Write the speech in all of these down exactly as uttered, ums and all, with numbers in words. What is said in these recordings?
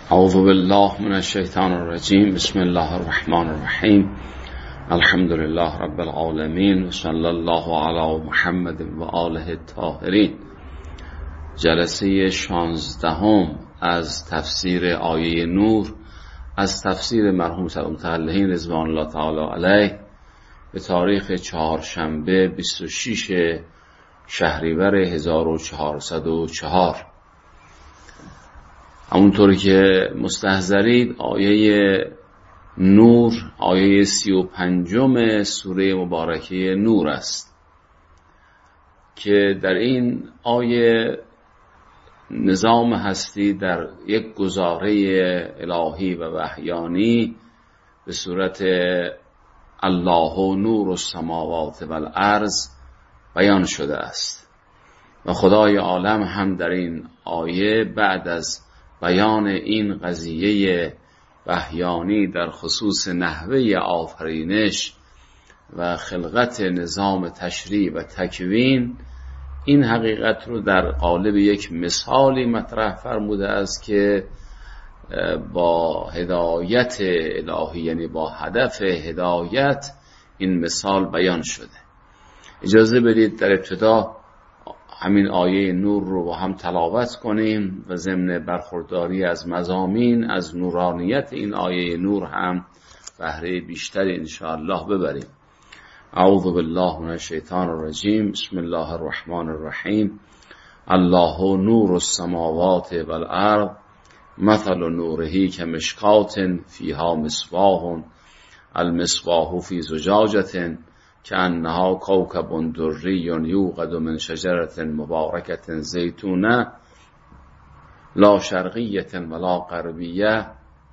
اعوذ بالله من الشیطان الرجیم. بسم الله الرحمن الرحیم. الحمد لله رب العالمین و صلی الله علی محمد و آله الطاهرین. جلسه شانزدهم از تفسیر آیه نور از تفسیر مرحوم سید متعلقین رضوان الله تعالی علیه به تاریخ چهارشنبه بیست و شش شهریور هزار و چهارصد و چهار. همونطوری که مستحضرید آیه نور آیه سی و پنجم سوره مبارکه نور است که در این آیه نظام هستی در یک گزاره الهی و وحیانی به صورت الله نور السماوات و الارض بیان شده است و خدای عالم هم در این آیه بعد از بیان این قضیه وحیانی در خصوص نحوه آفرینش و خلقت نظام تشریع و تکوین این حقیقت رو در قالب یک مثالی مطرح فرموده است که با هدایت الهی، یعنی با هدف هدایت این مثال بیان شده. اجازه بدید در ابتدا همین آیه نور رو با هم تلاوت کنیم و ضمن برخورداری از مضامین از نورانیت این آیه نور هم بهره بیشتری انشاءالله ببریم. اعوذ بالله من الشیطان الرجیم. بسم الله الرحمن الرحیم. الله نور السماوات والارض مثل نوره کمشکات فیها مصباح المصباح فی زجاجة کأنها کوکب دری یوقد من شجرة مبارکة زیتونه لا شرقیة ولا غربیة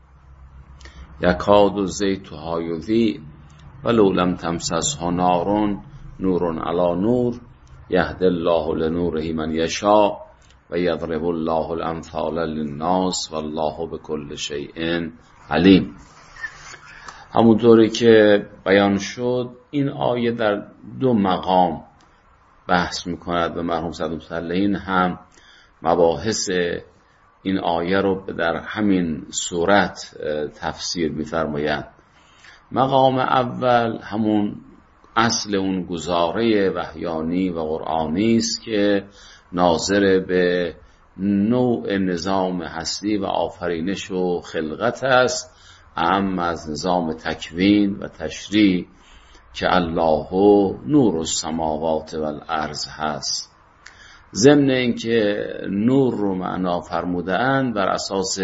یکاد زیتها یضیء ولو لم تمسسه نار نور علی نور یهدی الله لنوره من یشاء و یضرب الله الامثال للناس والله بكل شیء علیم. همونطوری که بیان شد این آیه در دو مقام بحث میکند و مرحوم سید متعلقین هم مباحث این آیه رو در همین صورت تفسیر میفرمایند. مقام اول همون اصل اون گزاره وحیانی و قرآنی است که ناظر به نوع نظام هستی و آفرینش و خلقت است، اهم از نظام تکوین و تشریع که الله نور السماوات و الارض هست. ضمن اینکه نور رو معنا فرموده اند بر اساس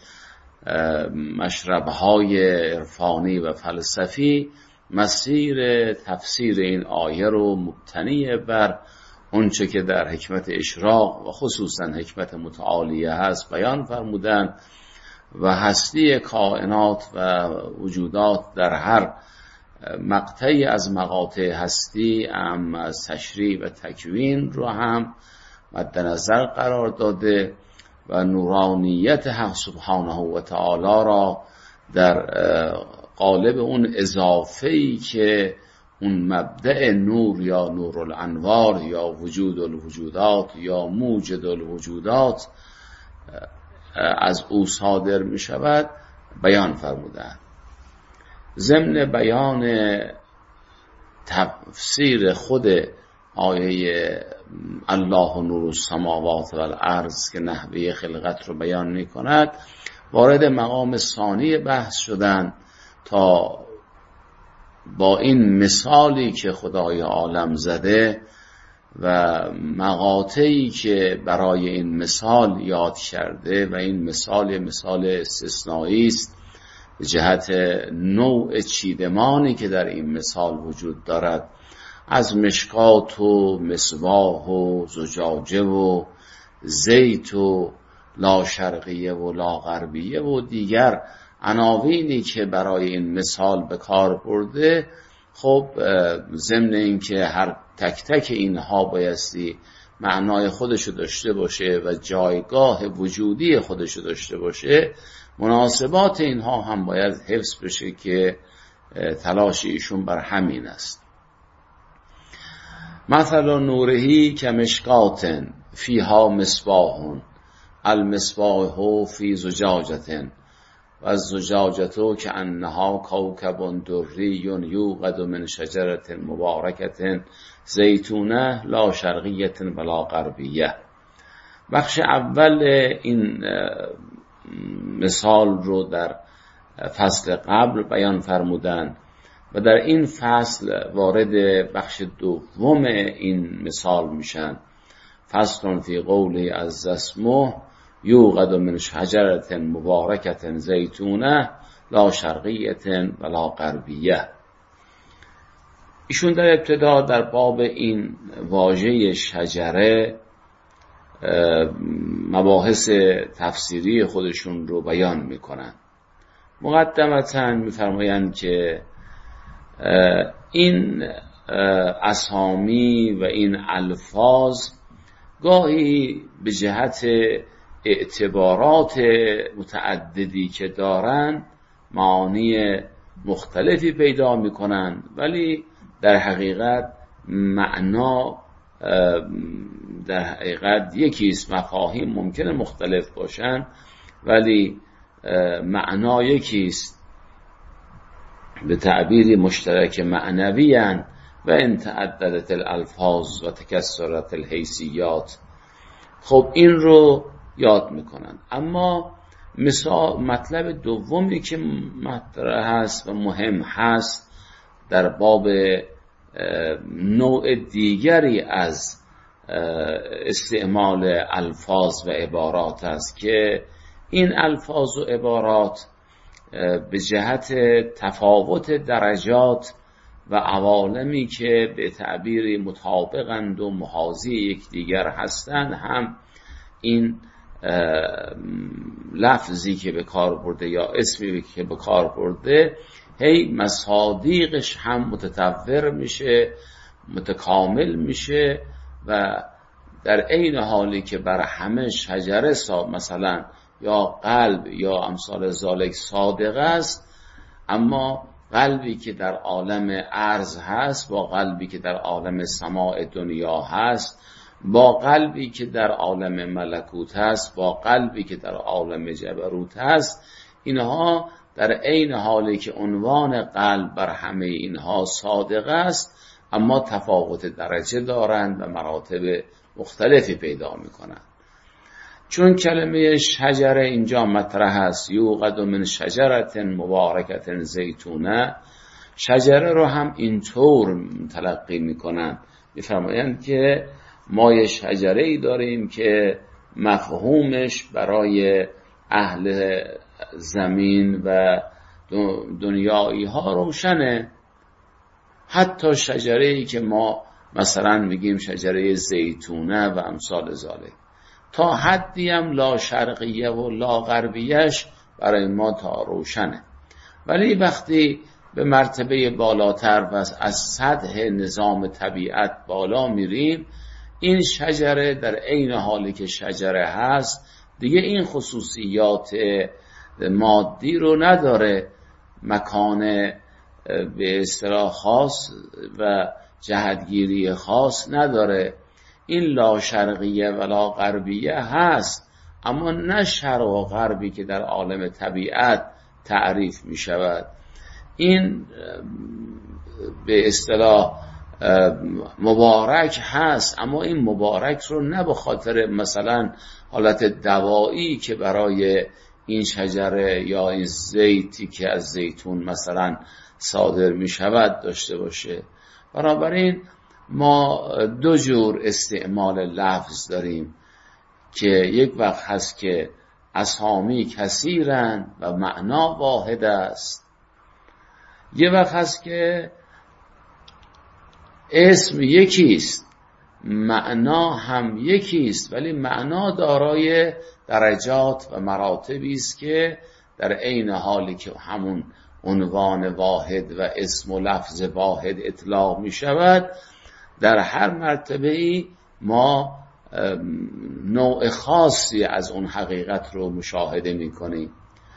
مشربهای عرفانی و فلسفی مسیر تفسیر این آیه رو مبتنی بر اونچه که در حکمت اشراق و خصوصا حکمت متعالیه هست بیان فرمودن و هستی کائنات و وجودات در هر مقطعی از مقاطع هستی اما از تشریع و تکوین رو هم مد نظر قرار داده و نورانیت حق سبحانه و تعالی را در قالب اون اضافه‌ای که اون مبدأ نور یا نور الانوار یا وجود الوجودات یا موجد الوجودات از او صادر می شود بیان فرمودند. ضمن بیان تفسیر خود آیه الله نور السماوات و الارض که نحوه خلقت رو بیان می کند وارد مقام ثانی بحث شدن تا با این مثالی که خدای عالم زده و مقاطعی که برای این مثال یاد کرده و این مثال مثال استثنایی است به جهت نوع چیدمانی که در این مثال وجود دارد، از مشکات و مصباح و زجاجه و زیت و لا شرقیه و لا غربیه و دیگر عناوینی که برای این مثال به کار برده. خب ضمن این که هر تک تک اینها بایستی معنای خودشو داشته باشه و جایگاه وجودی خودشو داشته باشه، مناسبات اینها هم باید حفظ بشه که تلاش ایشون بر همین است. مثلا نورهی کمشکات فیها مصباح المصباح فی زجاجة و الزجاجة کأنها کوکب دری یوقد من شجرة مبارکة زیتونه لا شرقیة ولا غربیه. بخش اول این مثال رو در فصل قبل بیان فرمودند و در این فصل وارد بخش دوم این مثال میشن. فصل فی قوله عز اسمه یوقد من شجرة مبارکة زیتونه لا شرقیة ولا غربیه. ایشون در ابتدا در باب این واژه شجره مباحث تفسیری خودشون رو بیان میکنن. مقدمتاً میفرمایند که این اسامی و این الفاظ گاهی به جهت اعتبارات متعددی که دارن معانی مختلفی پیدا میکنن، ولی در حقیقت معنا در حقیقت یکیست. مفاهیم ممکنه مختلف باشن ولی معنا یکیست، به تعبیری مشترک معنوی هن و ان تعددت الالفاظ و تکثرت الحیثیات. خب این رو یاد میکنن. اما مثال مطلب دومی که مطرح هست و مهم هست در باب نوع دیگری از استعمال الفاظ و عبارات است که این الفاظ و عبارات به جهت تفاوت درجات و عوالمی که به تعبیری مطابقند و محاذی یکدیگر هستند هم این لفظی که به کار برده یا اسمی که به کار برده هی مصادیقش هم متطور میشه، متکامل میشه و در عین حالی که بر همه شجره سا مثلا یا قلب یا امثال ذالک صادق است، اما قلبی که در عالم ارض هست با قلبی که در عالم سماع دنیا هست، با قلبی که در عالم ملکوت هست، با قلبی که در عالم جبروت هست، اینها در عین حالی که عنوان قلب بر همه اینها صادق است، اما تفاوت درجه دارند و مراتب مختلفی پیدا میکنند. چون کلمه شجره اینجا مطرح است، یوقد من شجرة مبارکة زیتونه، شجره رو هم اینطور تلقی میکنند، میفرمایند که ما یه شجره ای داریم که مفهومش برای اهل زمین و دنیایی ها روشنه. حتی شجره ای که ما مثلا میگیم شجره زیتونه و امثال ذالک، تا حدی هم لا شرقیه و لا غربیش برای ما تا روشنه. ولی وقتی به مرتبه بالاتر و از سطح نظام طبیعت بالا میریم، این شجره در عین حالی که شجره هست دیگه این خصوصیات مادی رو نداره، مکان به اصطلاح خاص و جهتگیری خاص نداره. این لا شرقیه ولا غربیه هست، اما نه شرق و غربی که در عالم طبیعت تعریف می شود. این به اصطلاح مبارک هست، اما این مبارک رو نه به خاطر مثلا حالت دوایی که برای این شجره یا این زیتی که از زیتون مثلا صادر می شود داشته باشه. بنابراین ما دو جور استعمال لفظ داریم که یک وقت هست که اسامی کثیرن و معنا واحد است، یک وقت هست که اسم یکیست، معنا هم یکیست، ولی معنا دارای درجات و مراتبی است که در عین حالی که همون عنوان واحد و اسم و لفظ واحد اطلاق می شود، در هر مرتبه‌ای ما نوع خاصی از اون حقیقت رو مشاهده می کنیم.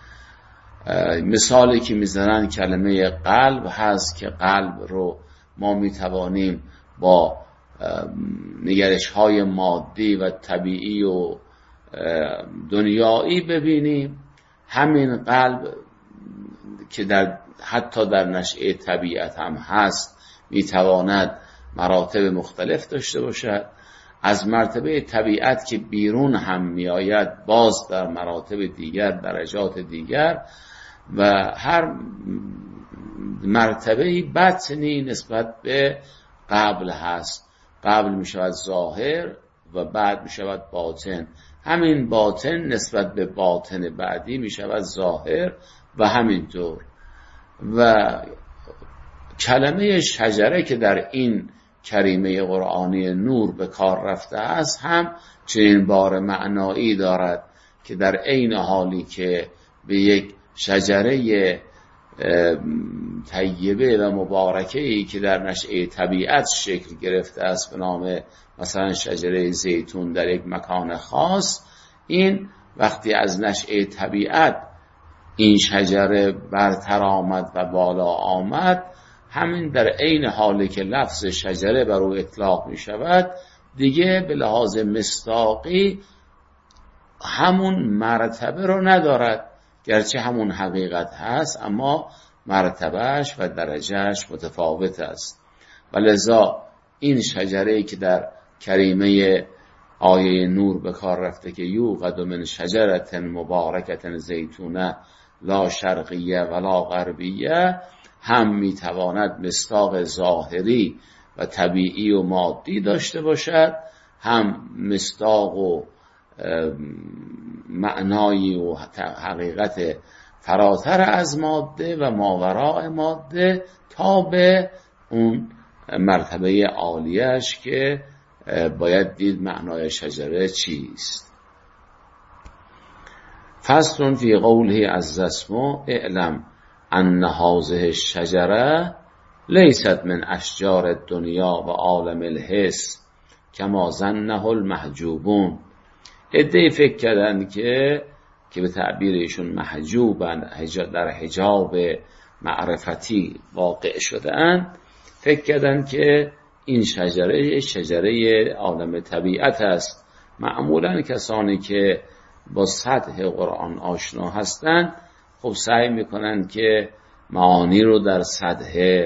مثالی که می زنن کلمه قلب هست که قلب رو ما می توانیم با نگرش های مادی و طبیعی و دنیایی ببینیم، همین قلب که در حتی در نشأه طبیعت هم هست میتواند مراتب مختلف داشته باشد. از مرتبه طبیعت که بیرون هم میآید باز در مراتب دیگر، درجات دیگر، و هر مرتبه بطنی نسبت به قبل هست. قبل می شود ظاهر و بعد می شود باطن. همین باطن نسبت به باطن بعدی می شود ظاهر و همینطور. و کلمه شجره که در این کریمه قرآنی نور به کار رفته است هم چنین بار معنایی دارد که در عین حالی که به یک شجره طیبه و مبارکه‌ای که در نشأه طبیعت شکل گرفته است به نام مثلا شجره زیتون در یک مکان خاص، این وقتی از نشأه طبیعت این شجره برتر آمد و بالا آمد، همین در عین حالی که لفظ شجره بر او اطلاق می شود دیگه به لحاظ مصداقی همون مرتبه رو ندارد، گرچه همون حقیقت هست اما مرتبهش و درجهش متفاوت است. و لذا این شجره که در کریمه آیه نور به کار رفته که یوقد من شجرة مبارکة زیتونه لا شرقیه ولا غربیه، هم میتواند مصداق ظاهری و طبیعی و مادی داشته باشد، هم مصداق و معنایی و حقیقت فراتر از ماده و ماوراء ماده تا به اون مرتبه عالیش که باید دید معنای شجره چیست. فصل فی قوله عز اسمه اعلم ان هذه الشجره لیست من اشجار الدنیا و عالم الحس کما ظنه المحجوبون. عده‌ای فکر کردن که که به تعبیر ایشون محجوبن، در حجاب معرفتی واقع شدن، فکر کردن که این شجره شجره عالم طبیعت است. معمولا کسانی که با سطح قرآن آشنا هستند خب سعی میکنن که معانی رو در سطح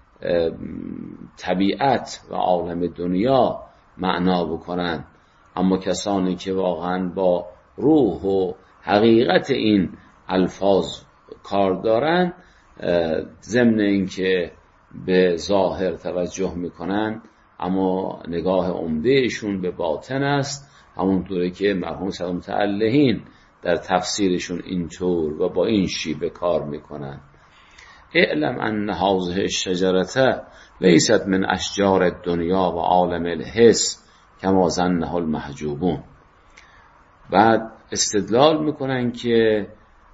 طبیعت و عالم دنیا معنا بکنن، اما کسانی که واقعا با روح و حقیقت این الفاظ کار دارن، ضمن این که به ظاهر توجه میکنن اما نگاه عمدهشون به باطن است، همونطوری که مرحوم صدر متعلهین در تفسیرشون اینطور و با این شیوه کار میکنن. اعلم ان هذه الشجره لیست من اشجار الدنیا و عالم الحس کما ظنه المحجوبون. بعد استدلال میکنن که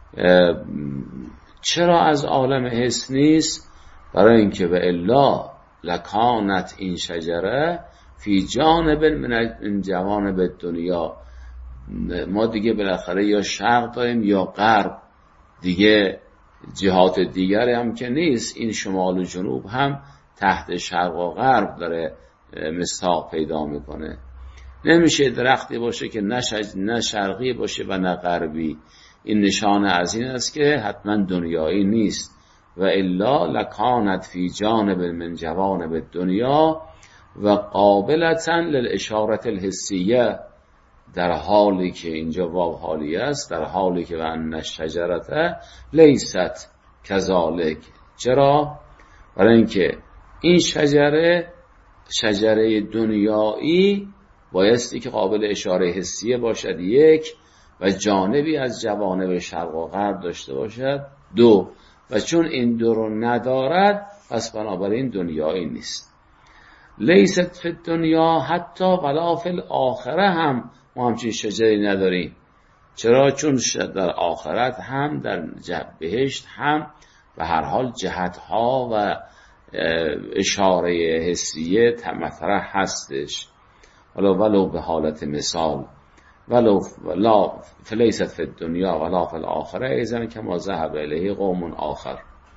چرا از عالم حس نیست؟ برای اینکه و الا لکانت این شجره فی جانب من جوانب دنیا. ما دیگه بالاخره یا شرق داریم یا غرب، دیگه جهات دیگری هم که نیست. این شمال و جنوب هم تحت شرق و غرب داره مصداق پیدا میکنه. نمیشه درختی باشه که نه شرقی باشه و نه غربی. این نشانه از این است که حتما دنیایی نیست. و الا لکانت فی جانب من جوانب دنیا و قابلتا للاشارت الحسیه، در حالی که اینجا واو حالی است، در حالی که و ان الشجرة لیست کذالک. چرا؟ برای اینکه این شجره شجره دنیایی بایستی که قابل اشاره حسیه باشد، یک، و جانبی از جوانب شرق و غرب داشته باشد، دو، و چون این دو رو ندارد پس بنابراین دنیایی نیست. لیست فی الدنیا حتی ولا فی الاخره هم ما همچین شجری نداریم. چرا؟ چون در آخرت هم در بهشت هم به هر حال جهتها و اشاره حسیه مطرح هستش، ولو ولو به حالت مثال ولو لا فلیست فی الدنیا ولا فی الاخره ایزن کما ذهب الیه قوم آخر.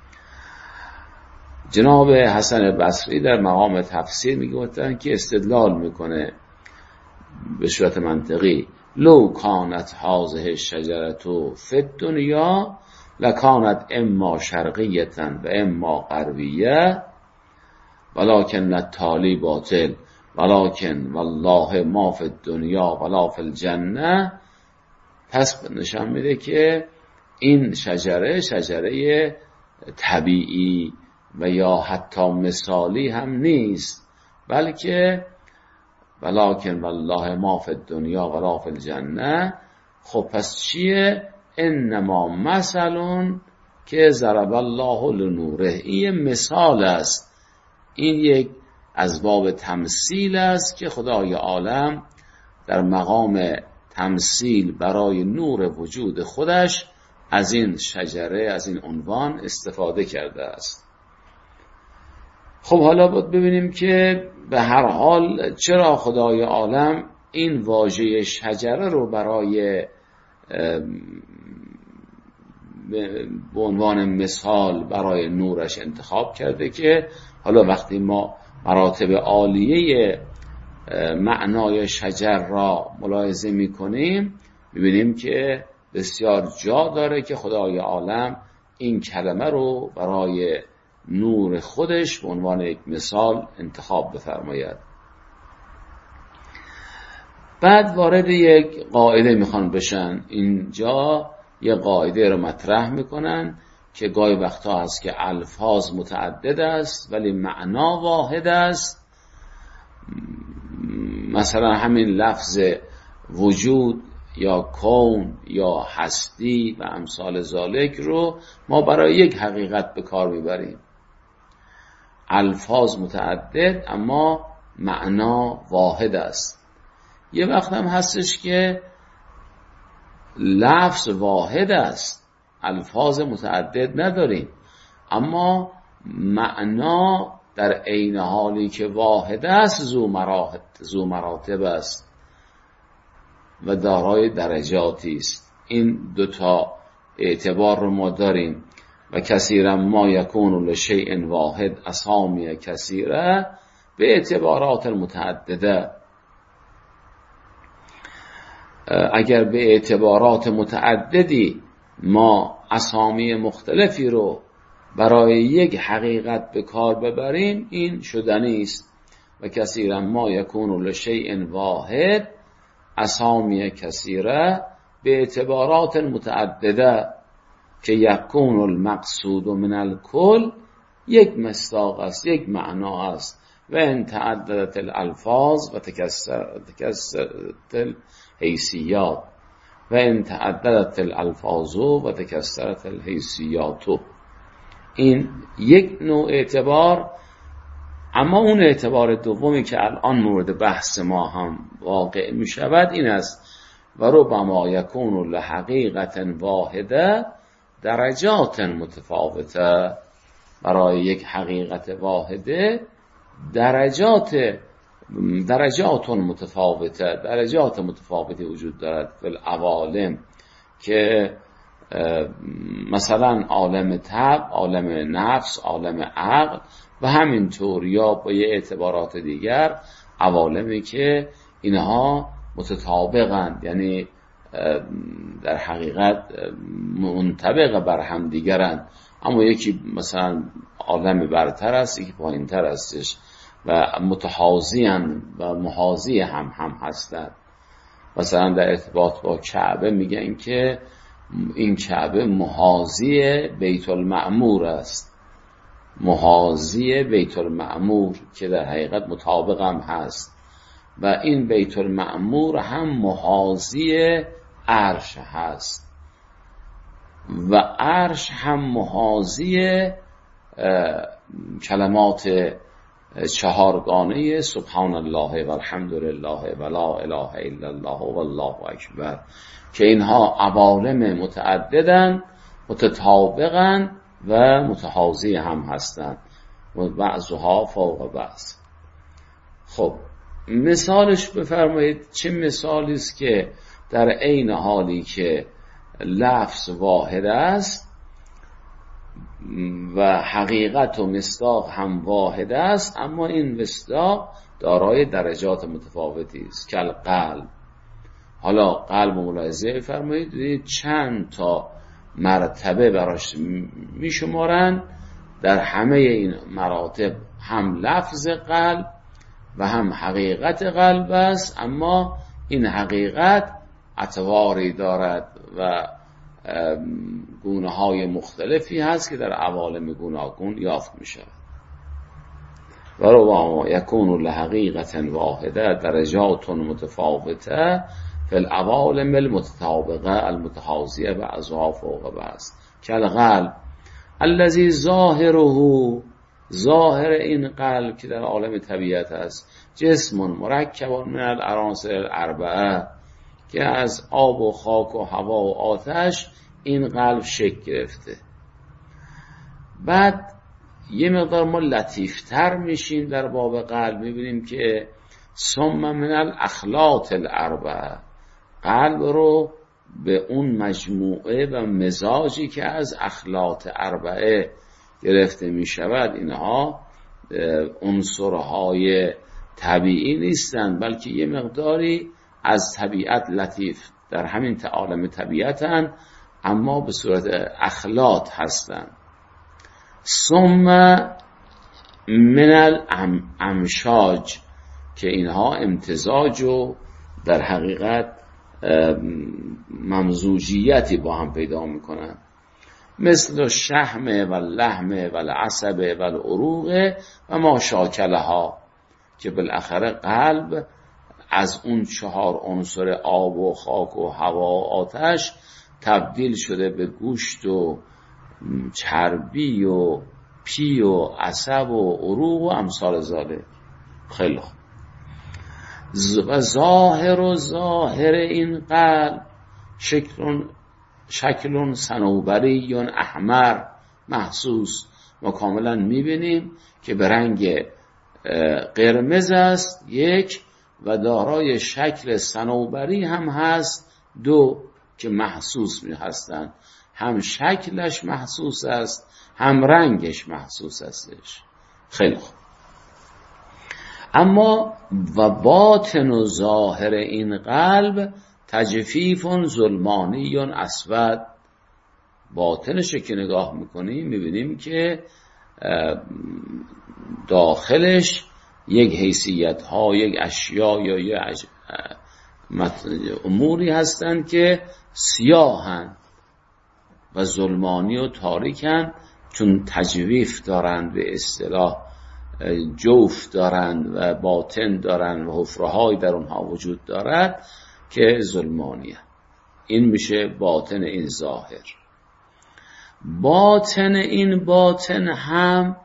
جناب حسن بصری در مقام تفسیر میگوتن که استدلال میکنه به صورت منطقی لو کانت هذه الشجرة فی الدنیا لکانت اما شرقیة و اما غربیة ولکن التالی باطل ولکن والله ما فی الدنیا ولا فی الجنه. پس نشان میده که این شجره شجره طبیعی و یا حتی مثالی هم نیست، بلکه ولکن والله ما فی الدنیا ولا فی الجنه. خب پس چیه؟ انما مثلون که ضرب الله لنوره. این مثال است، این یک از باب تمثیل است که خدای عالم در مقام تمثیل برای نور وجود خودش از این شجره، از این عنوان استفاده کرده است. خب حالا باید ببینیم که به هر حال چرا خدای عالم این واژه شجره رو برای به عنوان مثال برای نورش انتخاب کرده، که حالا وقتی ما مراتب عالیه معنای شجر را ملاحظه می کنیم می‌بینیم که بسیار جا داره که خدای عالم این کلمه رو برای نور خودش به عنوان یک مثال انتخاب بفرماید. بعد وارد یک قاعده میخوان بشن. اینجا یک قاعده رو مطرح میکنن که گاهی وقتا هست که الفاظ متعدد است ولی معنا واحد است. مثلا همین لفظ وجود یا کون یا هستی و امثال ذالک رو ما برای یک حقیقت به کار میبریم. الفاظ متعدد اما معنا واحد است. یه وقت هم هستش که لفظ واحد است، الفاظ متعدد نداریم، اما معنا در عین حالی که واحد است ذو مراتب است و دارای درجاتی است. این دوتا اعتبار رو ما داریم. و کثیرا ما یکون لشیء واحد اسامی کثیره به اعتبارات متعدده. اگر به اعتبارات متعددی ما اسامی مختلفی رو برای یک حقیقت به کار ببریم این شدنی است. و کثیرا ما یکون لشیء واحد اسامی کثیره به اعتبارات متعدده که یکون المقصود من الکل یک مصداق است، یک معنا است. و ان تعددت الالفاظ و تکثرت الحیثیات و ان تعددت الالفاظ و تکثرت الحیثیات. این یک نوع اعتبار. اما اون اعتبار دومی که الان مورد بحث ما هم واقع می شود این است و ربما یکون لحقیقت واحده درجات متفاوته. برای یک حقیقت واحده درجات درجات متفاوته درجات متفاوتی وجود دارد فی العوالم، که مثلا عالم طبع، عالم نفس، عالم عقل و همینطور، یا با یه اعتبارات دیگر عوالمی که اینها متطابقند، یعنی در حقیقت منطبق بر هم دیگرند، اما یکی مثلا عالم برتر است یکی پایین تر استش و متحاضی و محاضی هم هم هستند. مثلا در ارتباط با کعبه میگن که این کعبه محاضی بیت المعمور است، محاضی بیت المعمور که در حقیقت مطابق هم هست، و این بیت المعمور هم محاضی عرش هست و عرش هم محاضی کلمات چهارگانه سبحان الله و الحمد لله و لا اله الا الله و الله اکبر، که اینها عوالم متعددن، متطابقن و متحاضی هم هستند و بعضها فوق بعض. خب مثالش بفرمایید چه مثالی است که در عین حالی که لفظ واحد است و حقیقت و مصداق هم واحد است، اما این مصداق دارای درجات متفاوتی است. کل قلب. حالا قلب ملاحظه فرمایید، دیدید چند تا مرتبه براش میشمارن، در همه این مراتب هم لفظ قلب و هم حقیقت قلب است، اما این حقیقت اطواری دارد و گونه های مختلفی هست که در عوالم گوناگون یافت می شود. و ربما یکون لحقیقت واحده درجات متفاوته فی العوالم المتطابقه المتحاذیه بعضها فوق بعض کالقلب الذی ظاهره، ظاهر این قلب که در عالم طبیعت است، جسم مرکب من العناصر الاربعه، که از آب و خاک و هوا و آتش این قلب شکل گرفته. بعد یه مقدار ما لطیفتر میشیم در باب قلب، میبینیم که ثم من الاخلاط الاربعه، قلب رو به اون مجموعه و مزاجی که از اخلاط اربعه گرفته میشود، اینها عنصرهای طبیعی نیستند، بلکه یه مقداری از طبیعت لطیف در همین عالم طبیعتن، اما به صورت اخلاط هستند. ثم من الامشاج، که اینها امتزاج و در حقیقت ممزوجیتی با هم پیدا میکنن، مثل شحم و لحم و العصب و العروق و ما شاکلها، که بالاخره قلب از اون چهار عنصر آب و خاک و هوا و آتش تبدیل شده به گوشت و چربی و پی و عصب و عروق و امثال ذالک. خیلی خوب. و ظاهر و ظاهر این قلب شکل شکل صنوبری احمر محسوس، ما کاملا میبینیم که به رنگ قرمز است یک، و دارای شکل صنوبری هم هست دو، که محسوس می هستند، هم شکلش محسوس است هم رنگش محسوس استش. خیلی خوب. اما و باطن و ظاهر این قلب تجفیف ظلمانی اسود، باطنش که نگاه میکنیم میبینیم که داخلش یک حیثیت ها، یک اشیا یا یک اموری هستند که سیاهن و ظلمانی و تاریکن، چون تجویف دارند، به اصطلاح جوف دارند و باطن دارند و حفره‌های در اونها وجود دارد که ظلمانیه. این میشه باطن این ظاهر. باطن این باطن هم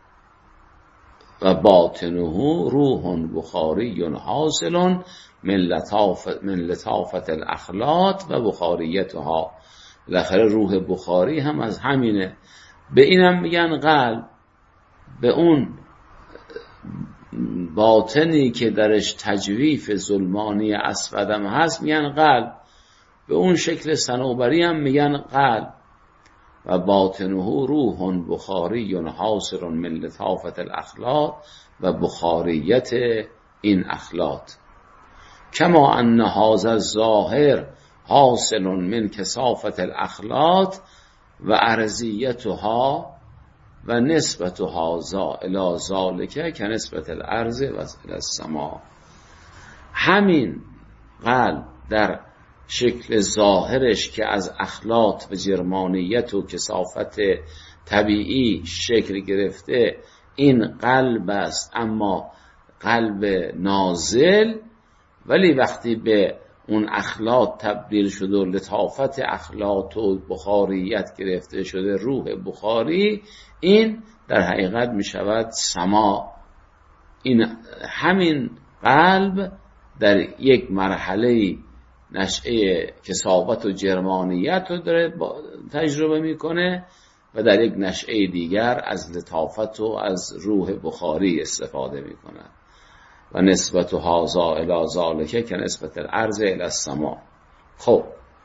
و باطنه روح بخاری حاصل من لطافت من لطافت الاخلاط و بخاریتها. بالاخره روح بخاری هم از همینه. به اینم میگن قلب، به اون باطنی که درش تجویف ظلمانی اسودم هست میگن قلب، به اون شکل صنوبری هم میگن قلب. و باطنه روح بخاری حاصل من لطافت الاخلاط و بخاریت این اخلاط، کما ان هذا الظاهر حاصل من کثافت الاخلاط و ارضیتها و نسبتها الی ذالک که نسبت الارض و الی السما. همین قلب در شکل ظاهرش که از اخلاط و جرمانیت و کثافت طبیعی شکل گرفته، این قلب است، اما قلب نازل، ولی وقتی به اون اخلاط تبدیل شده و لطافت اخلاط و بخاریت گرفته شده، روح بخاری، این در حقیقت می شود سما. این همین قلب در یک مرحله نشأه کثافت و جرمانیت رو داره تجربه میکنه و در یک نشأه دیگر از لطافت و از روح بخاری استفاده میکنه. و نسبت هذا الی ذالک که نسبت الارض الی السما. خب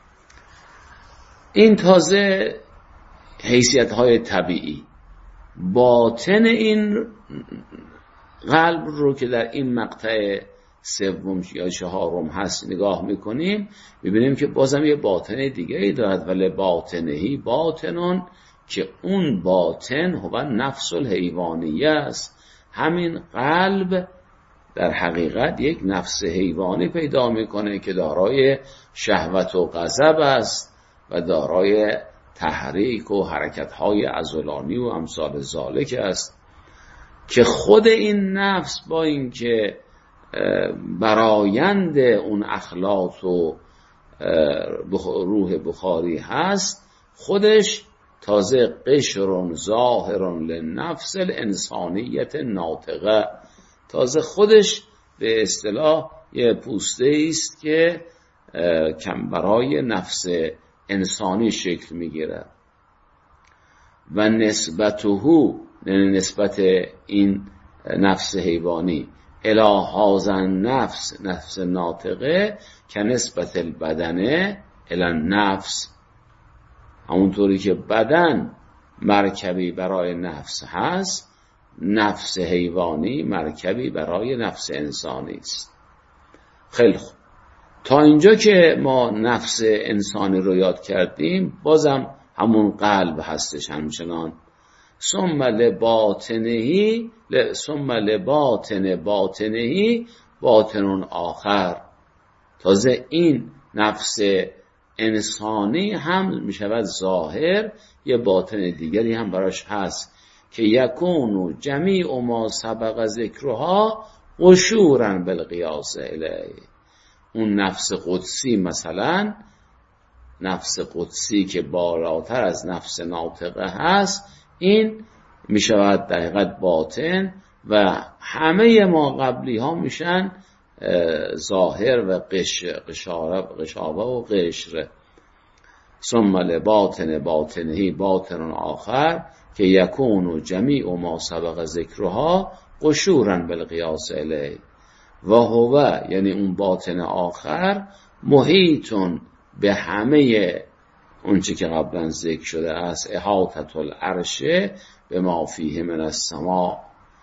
این تازه حیثیت های طبیعی. باطن این قلب رو که در این مقطع سوم یا چهارم هست نگاه میکنیم، میبینیم که بازم یه باطن دیگه ای دارد. ولی باطنهی باطنون، که اون باطن هو نفس الحیوانیه است. همین قلب در حقیقت یک نفس حیوانی پیدا میکنه که دارای شهوت و غضب است و دارای تحریک و حرکت‌های عضلانی و امثال ذالک است، که خود این نفس با اینکه برایند اون اخلاق و روح بخاری هست، خودش تازه قشرون ظاهرون لنفس الانسانیت ناطقه، تازه خودش به اصطلاح یه پوسته است که کم برای نفس انسانی شکل میگیره. و نسبته، نسبت این نفس حیوانی الی هذا نفس، نفس ناطقه، که نسبت البدنه الی نفس، همونطوری که بدن مرکبی برای نفس هست، نفس حیوانی مرکبی برای نفس انسانی است. خیلی خوب، تا اینجا که ما نفس انسانی رو یاد کردیم، بازم همون قلب هستش همچنان. ثم لباطنهی ثم لباطن باطنهی باطن آخر، تازه این نفس انسانی هم میشود ظاهر، یه باطن دیگری هم براش هست که یکونو جمیع ما سبق ذکرها قشورا بالقیاس الیه. اون نفس قدسی، مثلا نفس قدسی که بالاتر از نفس ناطقه هست، این میشود در حقیقت باطن و همه ما قبلی ها میشن ظاهر و قشابه و قشر. ثم لباطن باطنهی باطن آخر که یکونو جمیع ما سبق ذکرها قشورا بالقیاس الیه. و هو، یعنی اون باطن آخر، محیطون به همه اون چی که قبلا ذکر شده است، احاطة العرش به ما فیه من السماء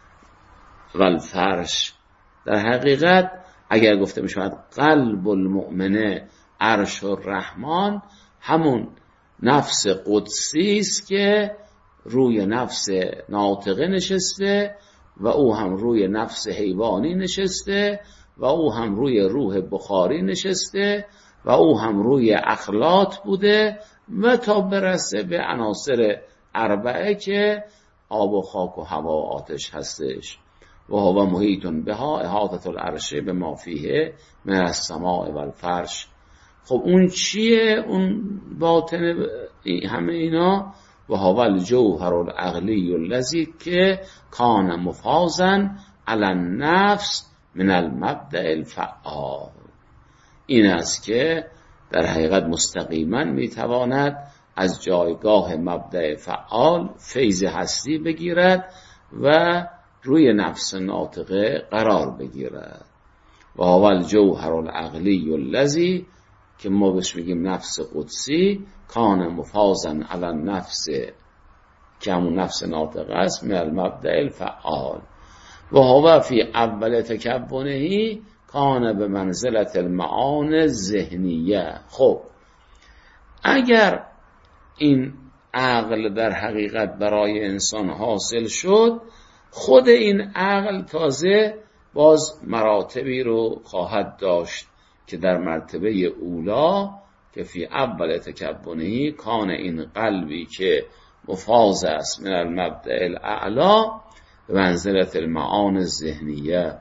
و الفرش. در حقیقت اگر گفته میشود قلب المؤمنه عرش الرحمن، همون نفس قدسی است که روی نفس ناطقه نشسته و او هم روی نفس حیوانی نشسته و او هم روی روح بخاری نشسته و او هم روی اخلاط بوده و تا برسه به عناصر اربعه که آب و خاک و هوا و آتش هستش. و هو محیطون بها احاطة العرش به ما فیه من السماء و الفرش. خب اون چیه اون باطن همه اینا؟ و هو الجوهر العقلی الذی که کان مفازا علی النفس من المبدأ الفعال. این است که در حقیقت مستقیما میتواند از جایگاه مبدأ فعال فیض هستی بگیرد و روی نفس ناطقه قرار بگیرد. و هو الجوهر العقلی الذی که ما بهش میگیم نفس قدسی، کان مفازا علی النفس که همون نفس ناطقه است، من المبدأ الفعال. و هو فی اول تکونهی کان به منزلت المعان ذهنیه. خب اگر این عقل در حقیقت برای انسان حاصل شد، خود این عقل تازه باز مراتبی رو خواهد داشت که در مرتبه اولا که فی اول تکونهی کان، این قلبی که مفاز است من المبدأ الاعلی به منزلت المعان ذهنیه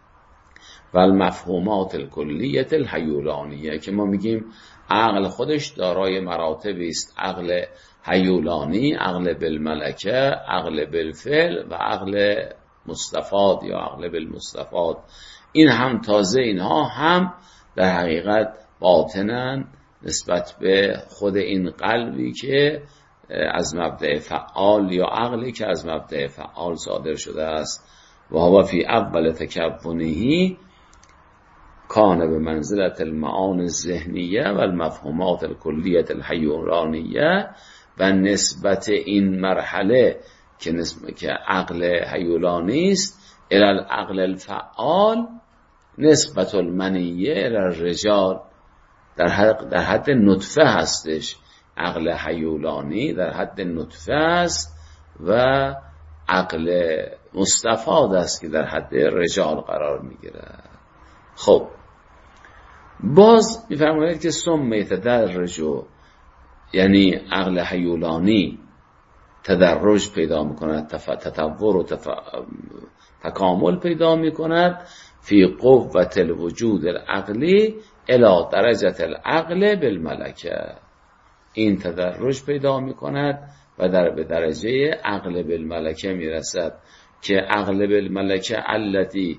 و المفهومات الکلیه الهیولانیه، که ما میگیم عقل خودش دارای مراتبی است: عقل هیولانی، عقل بالملکه، عقل بالفعل و عقل مستفاد یا عقل بالمستفاد. این هم تازه اینها هم در حقیقت باطنن نسبت به خود این قلبی که از مبدأ فعال یا عقلی که از مبدأ فعال صادر شده است. و هو فی اول تکونهی کان به منزلت المعان الذهنیه و المفهومات الکلیه الهیولانیه. و نسبت این مرحله که نسبت که عقل هیولانی است الی العقل الفعال، نسبت المنیه الرجال در حد, در حد نطفه هستش. عقل حیولانی در حد نطفه است و عقل مستفاد است که در حد رجال قرار میگیره. خب باز میفرماید که ثم یتدرج، یعنی عقل حیولانی تدرج پیدا میکند، تطور و تف... تکامل پیدا میکند فی قوت الوجود العقلی الی درجه العقل بالملکه. این تدرج پیدا میکند و در به درجه عقل بالملکه میرسد که عقل بالملکه التی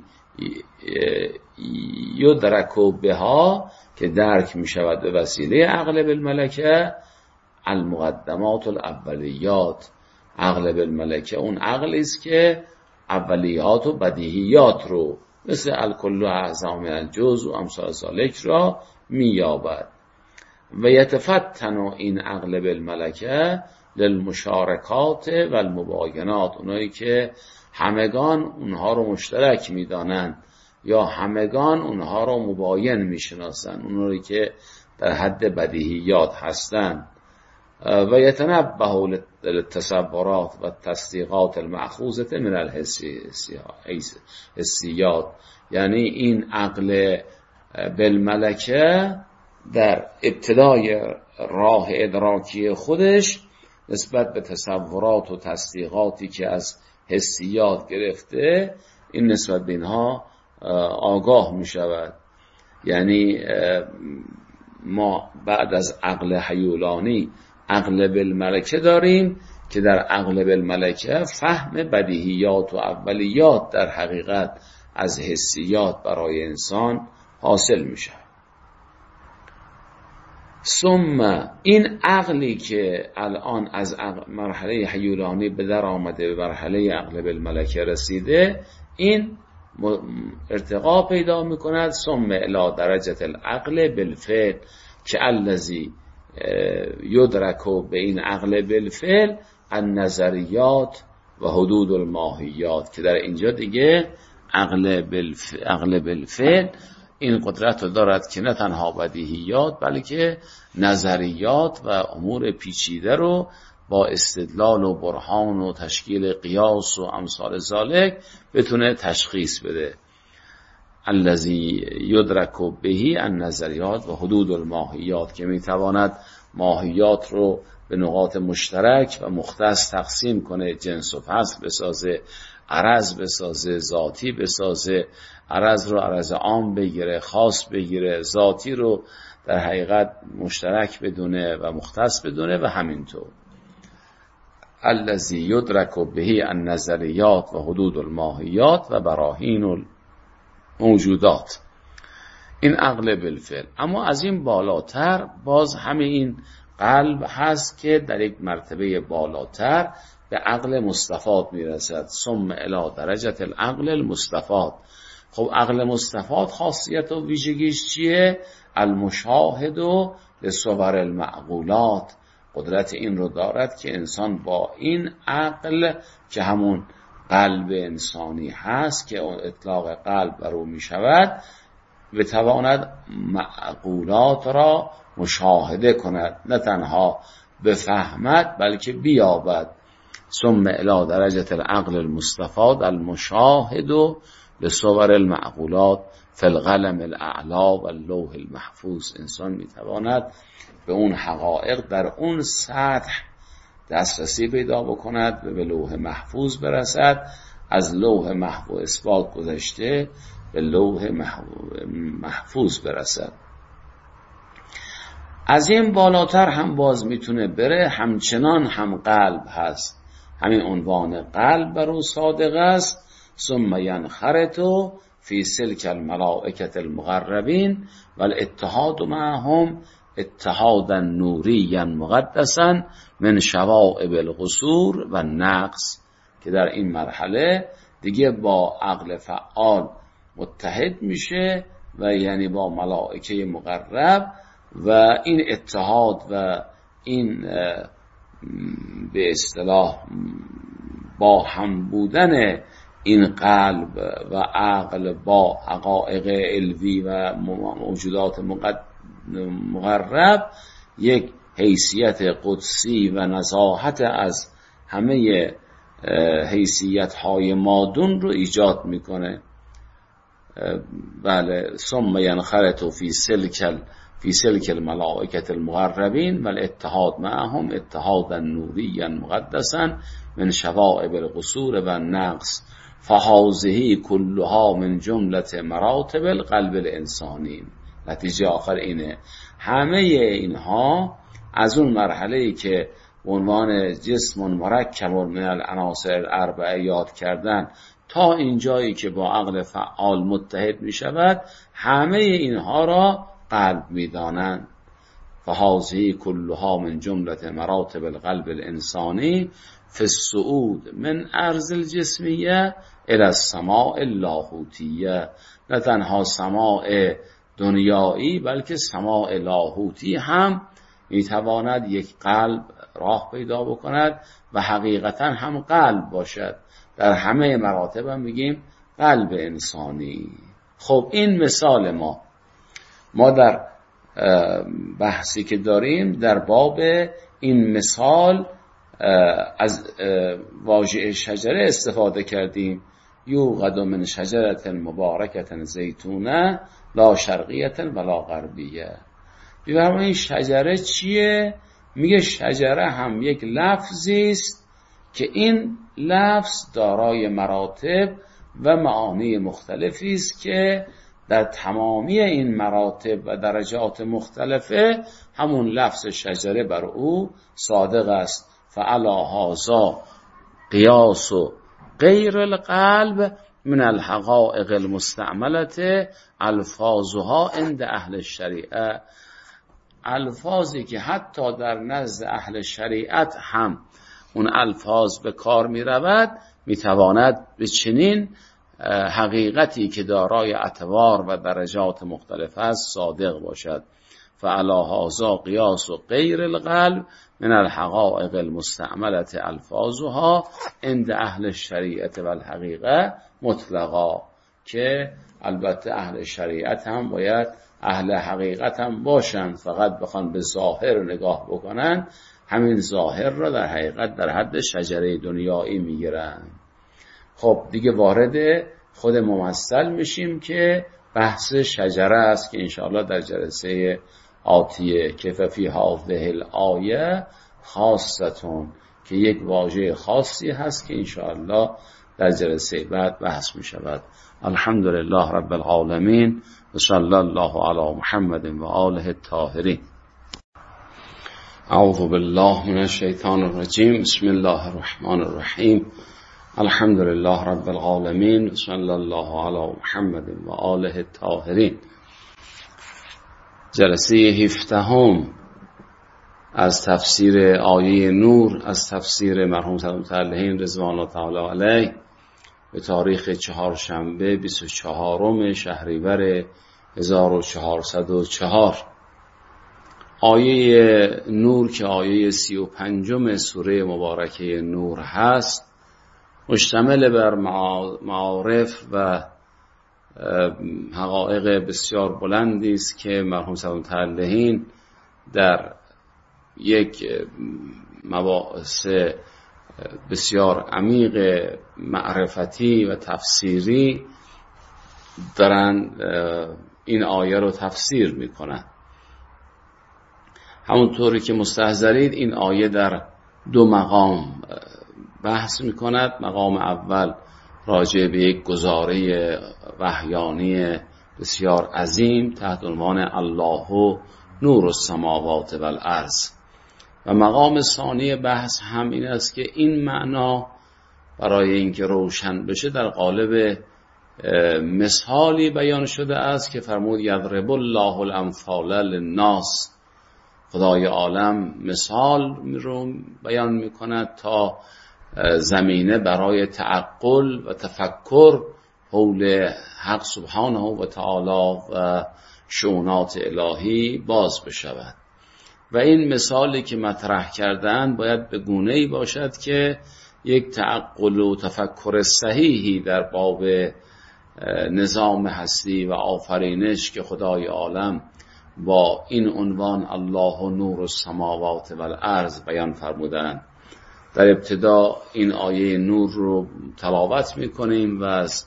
یدرک بها، که درک میشود به وسیله عقل بالملکه، المقدمات الاولیات. عقل بالملکه اون عقلی است که اولیات و بدیهیات رو مثل الکل اعظم من الجزء و امثال ذالک را مییابد. و یتفتن این عقل بالملکه للمشارکات و المباینات، اونایی که همگان اونها رو مشترک میدانند یا همگان اونها رو مباین میشناسند، اونایی که در حد بدیهیات هستند. و یتنبه للتصورات و تصدیقات المأخوذة من الحسیات، یعنی این عقل بالملکه در ابتدای راه ادراکی خودش نسبت به تصورات و تصدیقاتی که از حسیات گرفته، این نسبت به اینها آگاه می شود. یعنی ما بعد از عقل حیولانی عقل بالملکه داریم که در عقل بالملکه فهم بدیهیات و اولیات در حقیقت از حسیات برای انسان حاصل می شود. ثم این عقلی که الان از مرحله حیولانی به در آمده به مرحله عقل بالملکه رسیده، این ارتقا پیدا می کند ثم الی درجه العقل بالفعل، که الذی یدرکو به این عقل بالفعل النظریات و حدود الماهیات، که در اینجا دیگه عقل بالفعل, عقل بالفعل این قدرت رو دارد که نه تنها بدیهیات بلکه نظریات و امور پیچیده رو با استدلال و برهان و تشکیل قیاس و امثال ذالک بتونه تشخیص بده. الذی یدرک بهی النظریات و حدود الماهیات، که میتواند ماهیات رو به نقاط مشترک و مختص تقسیم کنه، جنس و فصل بسازه، عرض بسازه، ذاتی بسازه، عرض رو عرض عام بگیره، خاص بگیره، ذاتی رو در حقیقت مشترک بدونه و مختص بدونه و همینطور. الذی یدرک بهی النظریات و حدود الماهیات و براهین الموجودات، این عقل بالفعل. اما از این بالاتر باز همه این قلب هست که در یک مرتبه بالاتر به عقل مستفاد میرسد. ثم الی درجه العقل المستفاد. خب عقل مستفاد خاصیت و ویژگیش چیه؟ المشاهد و لصور المعقولات، قدرت این رو دارد که انسان با این عقل که همون قلب انسانی هست که اطلاق قلب بر او می شود، بتواند معقولات را مشاهده کند، نه تنها بفهمد بلکه بیابد. ثم الی درجه العقل المستفاد المشاهد لصور المعقولات فی القلم الاعلی و اللوح المحفوظ. انسان میتواند به اون حقایق در اون سطح دسترسی پیدا بکند و به لوح محفوظ برسد. از لوح محفوظ اثبات گذشته به لوح محفوظ برسد. از این بالاتر هم باز میتونه بره، همچنان هم قلب هست، همین عنوان قلب بر او صادق است. ثم ینخرط فی سلک الملائکه المقربین و الاتحاد معهم اتحادا نوریا مقدسا من شوائب القصور و نقص، که در این مرحله دیگه با عقل فعال متحد میشه و یعنی با ملائکه مقرب، و این اتحاد و این به اصطلاح با هم بودن این قلب و عقل با حقایق علوی و موجودات مقرب یک حیثیت قدسی و نزاهت از همه حیثیت های مادون رو ایجاد میکنه. بله ثم ینخرط فی سلک فی سلک الملائکه المقربین و الاتحاد معهم اتحادا نوریا مقدسا من شوائب القصور و النقص فهذه کلها من جمله مراتب القلب الانسانی. نتیجه آخر اینه همه اینها از اون مرحله‌ای که عنوان جسم مرکب من العناصر الاربعه یاد کردن تا اینجایی که با عقل فعال متحد می شود، همه اینها را قلب می دانند. فهذه کلها من جمله مراتب القلب الانسانی فی الصعود من ارض الجسمیه الى السماء اللاهوتیه. نه تنها سماع دنیایی بلکه سماع لاهوتی هم می تواند یک قلب راه پیدا بکند و حقیقتا هم قلب باشد. در همه مراتب هم میگیم قلب انسانی. خب این مثال ما ما در بحثی که داریم در باب این مثال از واژه شجره استفاده کردیم. یوقد من شجرة مبارکة زیتونه لا شرقیة ولا غربیه. ببینید این شجره چیه؟ میگه شجره هم یک لفظی است که این لفظ دارای مراتب و معانی مختلفی است که در تمامی این مراتب و درجات مختلفه همون لفظ شجره بر او صادق است. فعلا هذا قیاس و غیر القلب من الحقائق المستعملة الفاظها عند اهل الشریعه. الفاظی که حتی در نزد اهل شریعت هم اون الفاظ به کار می رود می تواند به چنین حقیقتی که دارای اطوار و درجات مختلف است صادق باشد. فعلا هذا قیاس و غیر القلب من الحقائق المستعملة الفاظها عند اهل الشریعت و الحقیقه مطلقا. که البته اهل شریعت هم باید اهل حقیقت هم باشند، فقط بخوان به ظاهر نگاه بکنن همین ظاهر را در حقیقت در حد شجره دنیایی میگیرن. خب دیگه وارد خود ممثل میشیم که بحث شجره است که انشاءالله در جلسه آتیه که فی هذه الآیه خاصتون که یک واژه خاصی هست که انشاءالله در جلسه بعد بحث می شود. الحمدلله رب العالمین و صلی الله علی محمد و آله الطاهرین. اعوذ بالله من الشیطان الرجیم. بسم الله الرحمن الرحیم. الحمدلله رب العالمین و صلی الله علی محمد و آله الطاهرین. جلسه هفدهم از تفسیر آیه نور از تفسیر مرحوم سید متعلهین رضوان الله تعالی علیه به تاریخ چهارشنبه بیست و چهارم شهریور هزار و چهارصد و چهار. آیه نور که آیه سی و پنجم سوره مبارکه نور هست مشتمل بر معارف و حقایق بسیار بلندی است که مرحوم سید متعلهین در یک مباحث بسیار عمیق معرفتی و تفسیری دارن این آیه رو تفسیر میکنن. همونطوری که مستحضرید این آیه در دو مقام بحث میکند. مقام اول راجع به یک گزاره وحیانی بسیار عظیم تحت عنوان الله نور السماوات و الارض، و مقام ثانی بحث هم این است که این معنا برای اینکه روشن بشه در قالب مثالی بیان شده است که فرمود یضرب الله الامثال للناس. خدای عالم مثال رو بیان میکند تا زمینه برای تعقل و تفکر حول حق سبحانه و تعالی و شؤونات الهی باز بشود. و این مثالی که مطرح کردن باید به گونه‌ای باشد که یک تعقل و تفکر صحیحی در باب نظام هستی و آفرینش که خدای عالم با این عنوان الله نور السماوات والارض بیان فرمودند. در ابتدا این آیه نور رو تلاوت میکنیم و از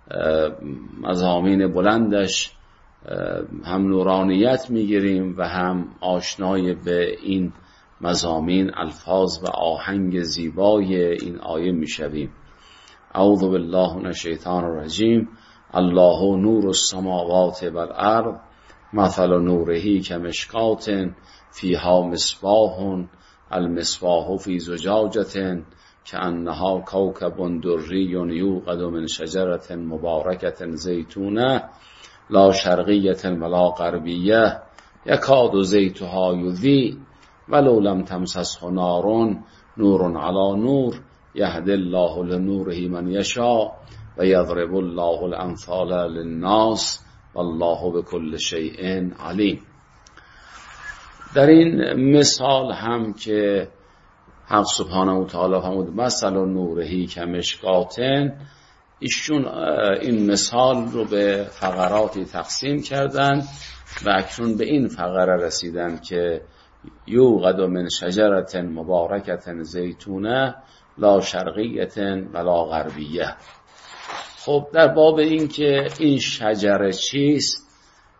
مضامین بلندش هم نورانیت میگیریم و هم آشنای به این مضامین، الفاظ و آهنگ زیبای این آیه میشویم. اعوذ بالله من الشیطان الرجیم. الله نور السماوات والارض مثل نوره کمشکات فیها مصباح المصباح فی زجاجة کأنها کوکب دری یوقد من شجرة مبارکة زیتونة لا شرقیة ولا غربیة یکاد زیتها یضیء ولو لم تمسسه نار نور علی نور یهدی الله لنوره من یشاء و یضرب الله الامثال للناس والله بكل شیء علیم. در این مثال هم که حق سبحانه و تعالی فرمود مثل نوره کمشکاتن، ایشون این مثال رو به فقراتی تقسیم کردن و اکنون به این فقره رسیدن که یوقد من شجرة مبارکة زیتونه لا شرقیة ولا غربیة. خب در باب این که این شجره چیست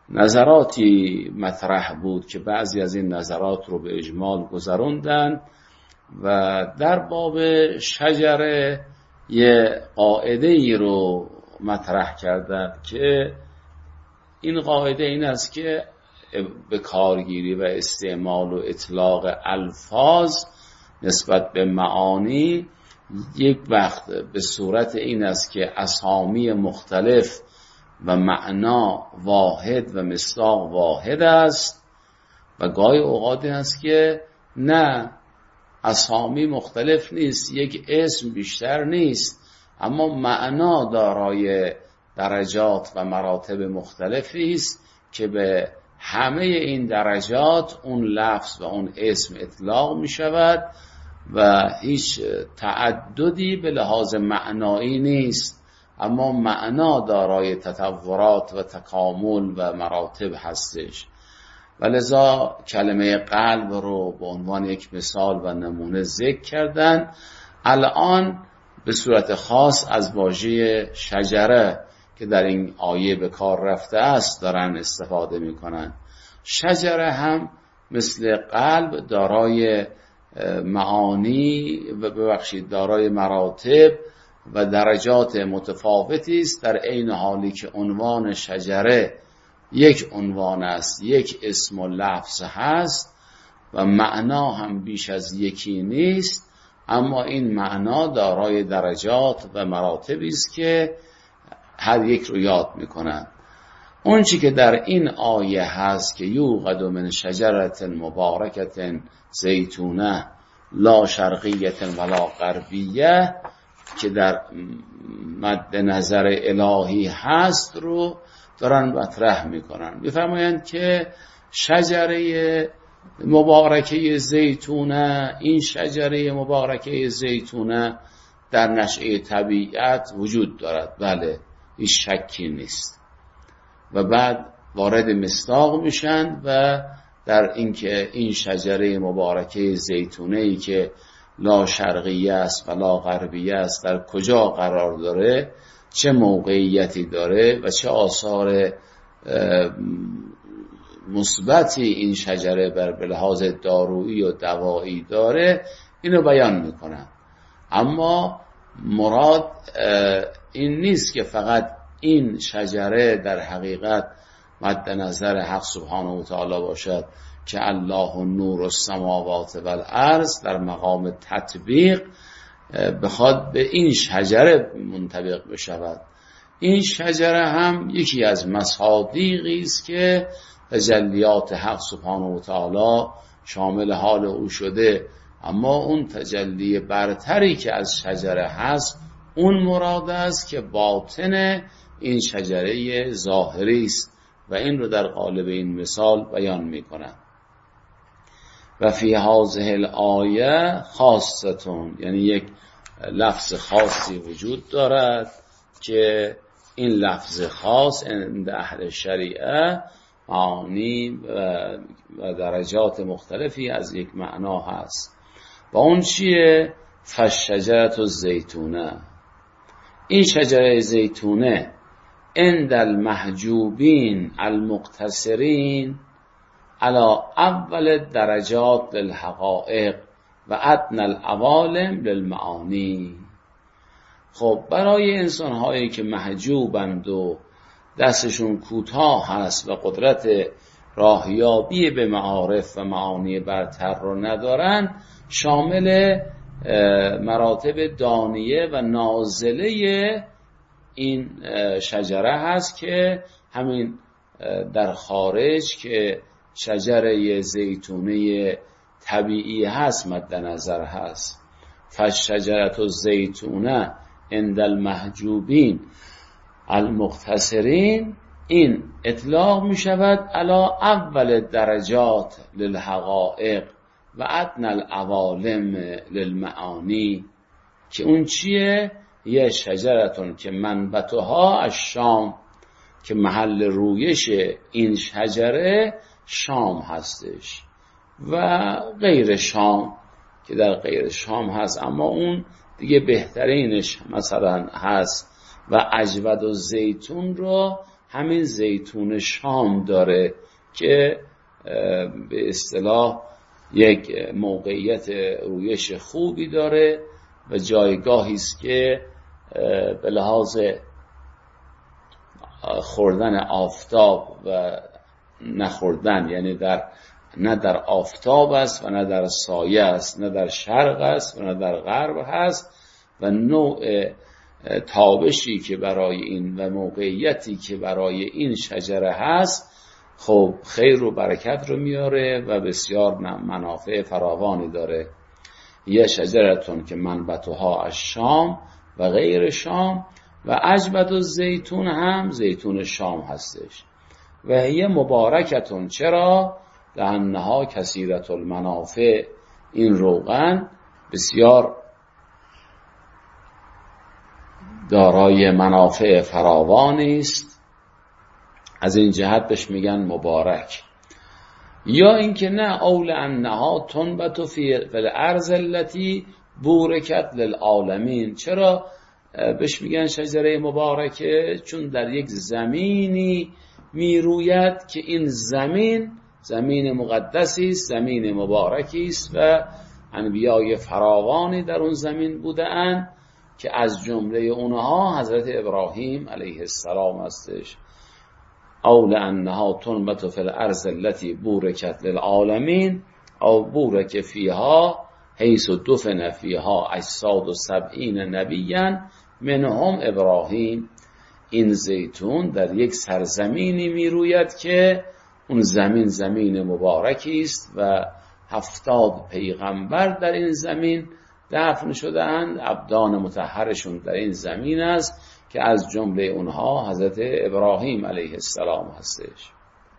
نظراتی مطرح بود که بعضی از این نظرات رو به اجمال گذروندن و در باب شجره یه قاعده ای رو مطرح کردن که این قاعده این است که به کارگیری و استعمال و اطلاق الفاظ نسبت به معانی یک وقت به صورت این است که اسامی مختلف و معنا واحد و مصداق واحد است و گاهی اوقات است که نه، اسامی مختلف نیست، یک اسم بیشتر نیست، اما معنا دارای درجات و مراتب مختلفی است که به همه این درجات اون لفظ و اون اسم اطلاق می شود و هیچ تعددی به لحاظ معنایی نیست، اما معنا دارای تطورات و تکامل و مراتب هستش. و لذا کلمه قلب رو به عنوان یک مثال و نمونه ذکر کردن. الان به صورت خاص از واژه شجره که در این آیه به کار رفته است دارن استفاده می کنن. شجره هم مثل قلب دارای معانی و ببخشید دارای مراتب و درجات متفاوتی است، در عین حالی که عنوان شجره یک عنوان است، یک اسم و لفظ هست و معنا هم بیش از یکی نیست، اما این معنا دارای درجات و مراتبی است که هر یک رو یاد میکنن. اون چی که در این آیه هست که یوقد من شجرة مبارکة زیتونه لا شرقیة ولا غربیة که در مد نظر الهی هست رو دارن مطرح میکنن. میفرمایند که شجره مبارکه زیتونه، این شجره مبارکه زیتونه در نشأه طبیعت وجود دارد، بله هیچ شکی نیست. و بعد وارد مصداق میشن و در اینکه این شجره مبارکه زیتونه‌ای که لا شرقیه است و لا غربیه است در کجا قرار داره، چه موقعیتی داره و چه آثار مثبتی این شجره بر لحاظ دارویی و دوایی داره، اینو بیان میکنن. اما مراد این نیست که فقط این شجره در حقیقت مد نظر حق سبحانه و تعالی باشد که الله نور السماوات والارض در مقام تطبیق بخواد به این شجره منطبق بشود. این شجره هم یکی از مصادیقی است که تجلیات حق سبحانه و تعالی شامل حال او شده، اما اون تجلی برتری که از شجره هست اون مراد است که باطن این شجره ظاهری است و این رو در قالب این مثال بیان میکنن. و فی هذه الآیه خاصتون، یعنی یک لفظ خاصی وجود دارد که این لفظ خاص عند اهل شریعه معانی و درجات مختلفی از یک معنا هست و اون چیه؟ فالشجرة الزیتونه، این شجره زیتونه عند المحجوبین المقتصرین علی اول درجات للحقائق و ادنى العوالم للمعانی. خب برای انسان هایی که محجوبند و دستشون کوتاه هست و قدرت راهیابی به معارف و معانی برتر رو ندارن، شامل مراتب دانیه و نازله این شجره هست که همین در خارج که شجره زیتونه طبیعی هست مد نظر هست. فالشجرة الزیتونه عند المحجوبین المقتصرین، این اطلاق می شود علی اول درجات للحقائق و ادنى العوالم للمعانی، که اون چیه؟ یه شجرتون که منبتها از شام، که محل رویش این شجره شام هستش و غیر شام که در غیر شام هست، اما اون دیگه بهترینش مثلا هست. و اجود و زیتون رو همین زیتون شام داره که به اصطلاح یک موقعیت رویش خوبی داره و جایگاهی است که به لحاظ خوردن آفتاب و نخوردن، یعنی در نه در آفتاب است و نه در سایه است، نه در شرق است و نه در غرب است و نوع تابشی که برای این و موقعیتی که برای این شجره هست خب خیر و برکت رو میاره و بسیار منافع فراوانی داره. یه شجرتون که منبتها از شام و غیر شام و اجود و زیتون هم زیتون شام هستش و هی مبارکتون، چرا؟ لانها کثیرة المنافع، این روغن بسیار دارای منافع فراوانی است، از این جهت بهش میگن مبارک. یا اینکه نه، اول انها تنبت فی الارض التي بورکت للعالمین، چرا بهش میگن شجره مبارکه؟ چون در یک زمینی میروید که این زمین زمین مقدسی است، زمین مبارکی است و انبیای فراوانی در اون زمین بودند که از جمله اونها حضرت ابراهیم علیه السلام هستش. اول انها تنبت فی الارض التي بورکت للعالمین او بورک فیها حیث دفن فیها اجساد و سبعین نبیا منهم ابراهیم. این زیتون در یک سرزمینی می روید که اون زمین زمین مبارکی است و هفتاد پیغمبر در این زمین دفن شده اند، ابدان مطهرشون در این زمین است که از جمله اونها حضرت ابراهیم علیه السلام هستش.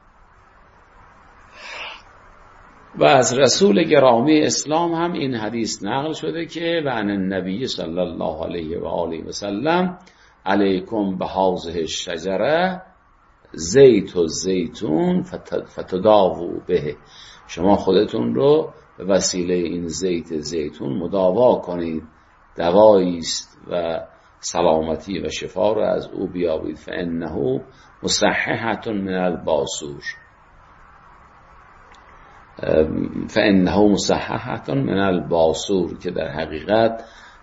و از رسول گرامی اسلام هم این حدیث نقل شده که و عن النبی صلی الله علیه و آله و سلم علیکم بهذه الشجره زیت و زیتون فتداووا به، شما خودتون رو به وسیله این زیت زیتون مداوا کنید، دوایی است و سلامتی و شفا رو از او بیابید. فانه مصححة من الباسور، فانه مصححة من الباسور، که در حقیقت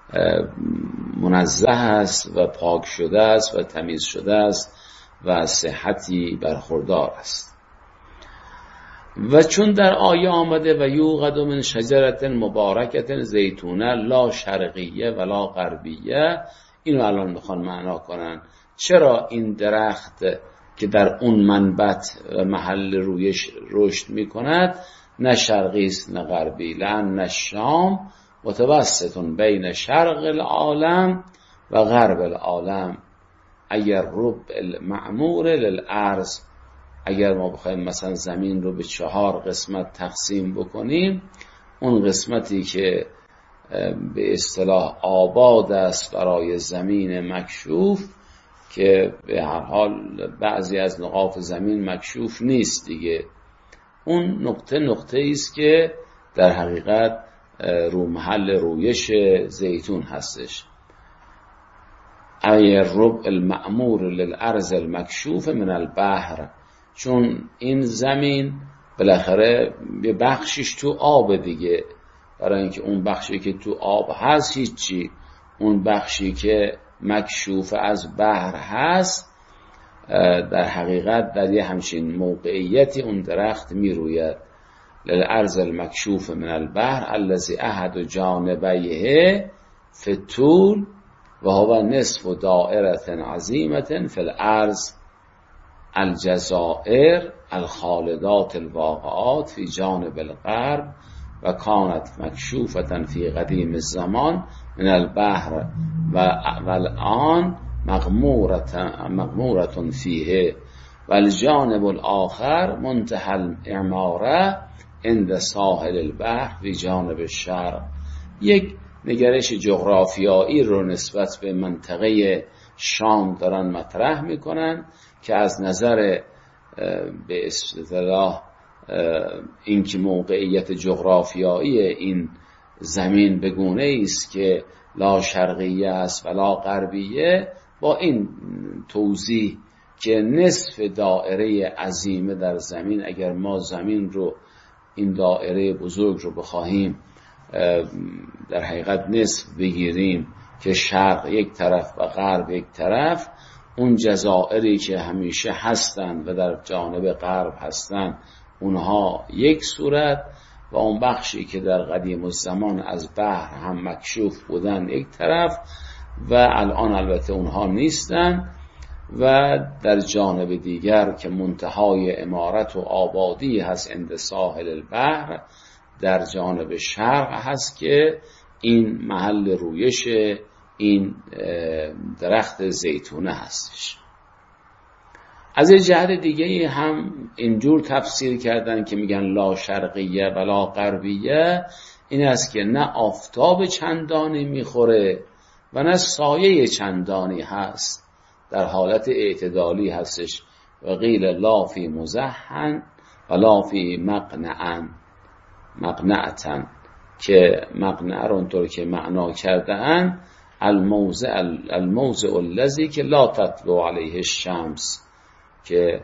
منزه است و پاک شده است و تمیز شده است و صحتی برخوردار است. و چون در آیه آمده و یوقد من شجرة مبارکة زیتونه لا شرقیه ولا غربیه، اینو الان میخوان معنا کنن چرا این درخت که در اون منبت محل رویش رشد میکند نه شرقی است نه غربی، لأن الشام متوسط بین شرق العالم و غرب العالم. اگر رب المعمور للارض، اگر ما بخوایم مثلا زمین رو به چهار قسمت تقسیم بکنیم، اون قسمتی که به اصطلاح آباد است برای زمین مکشوف که به هر حال بعضی از نقاط زمین مکشوف نیست دیگه. اون نقطه نقطه ایست که در حقیقت رو محل رویش زیتون هستش. ای ربع المأمور للارض المکشوف من البحر، چون این زمین بالاخره یه بخشش تو آب دیگه، برای اینکه اون بخشی که تو آب هست هیچی، اون بخشی که مکشوف از بحر هست در حقیقت در یه همچین موقعیتی اون درخت می روید. للارض المکشوف من البحر الذی احد جانبیه فی الطول و هو نصف دائرة عظیمة فی الارض الجزائر الخالدات الواقعات فی جانب الغرب و کانت مکشوفة فی قدیم الزمان من البحر و الان مغمورة فیه و الجانب الاخر منتهى الاعماره عند ساحل البحر فی جانب الشرق. یک نگرش جغرافیایی رو نسبت به منطقه شام دارن مطرح میکنن که از نظر به اصطلاح این که موقعیت جغرافیایی این زمین به گونه است که لا شرقیه است و لا غربیه، با این توضیح که نصف دائره عظیمه در زمین، اگر ما زمین رو این دائره بزرگ رو بخواهیم در حقیقت نصف بگیریم که شرق یک طرف و غرب یک طرف، اون جزائری که همیشه هستند و در جانب غرب هستند اونها یک صورت و اون بخشی که در قدیم الزمان از بحر هم مکشوف بودن یک طرف و الان البته اونها نیستن، و در جانب دیگر که منتهای عمارت و آبادی هست عند ساحل البحر در جانب شرق هست که این محل رویش این درخت زیتونه هستش. از یه جهت دیگه هم اینجور تفسیر کردن که میگن لا شرقیه و لا غربیه، این است که نه آفتاب چندانی میخوره و نه سایه چندانی هست، در حالت اعتدالی هستش. و قیل لا فی مزحن و لا فی مقنعن مقنعتن، که مقنع رو اونطور که معنا کرده ان الموضع الموضع الذی که لا تطلع علیه الشمس، که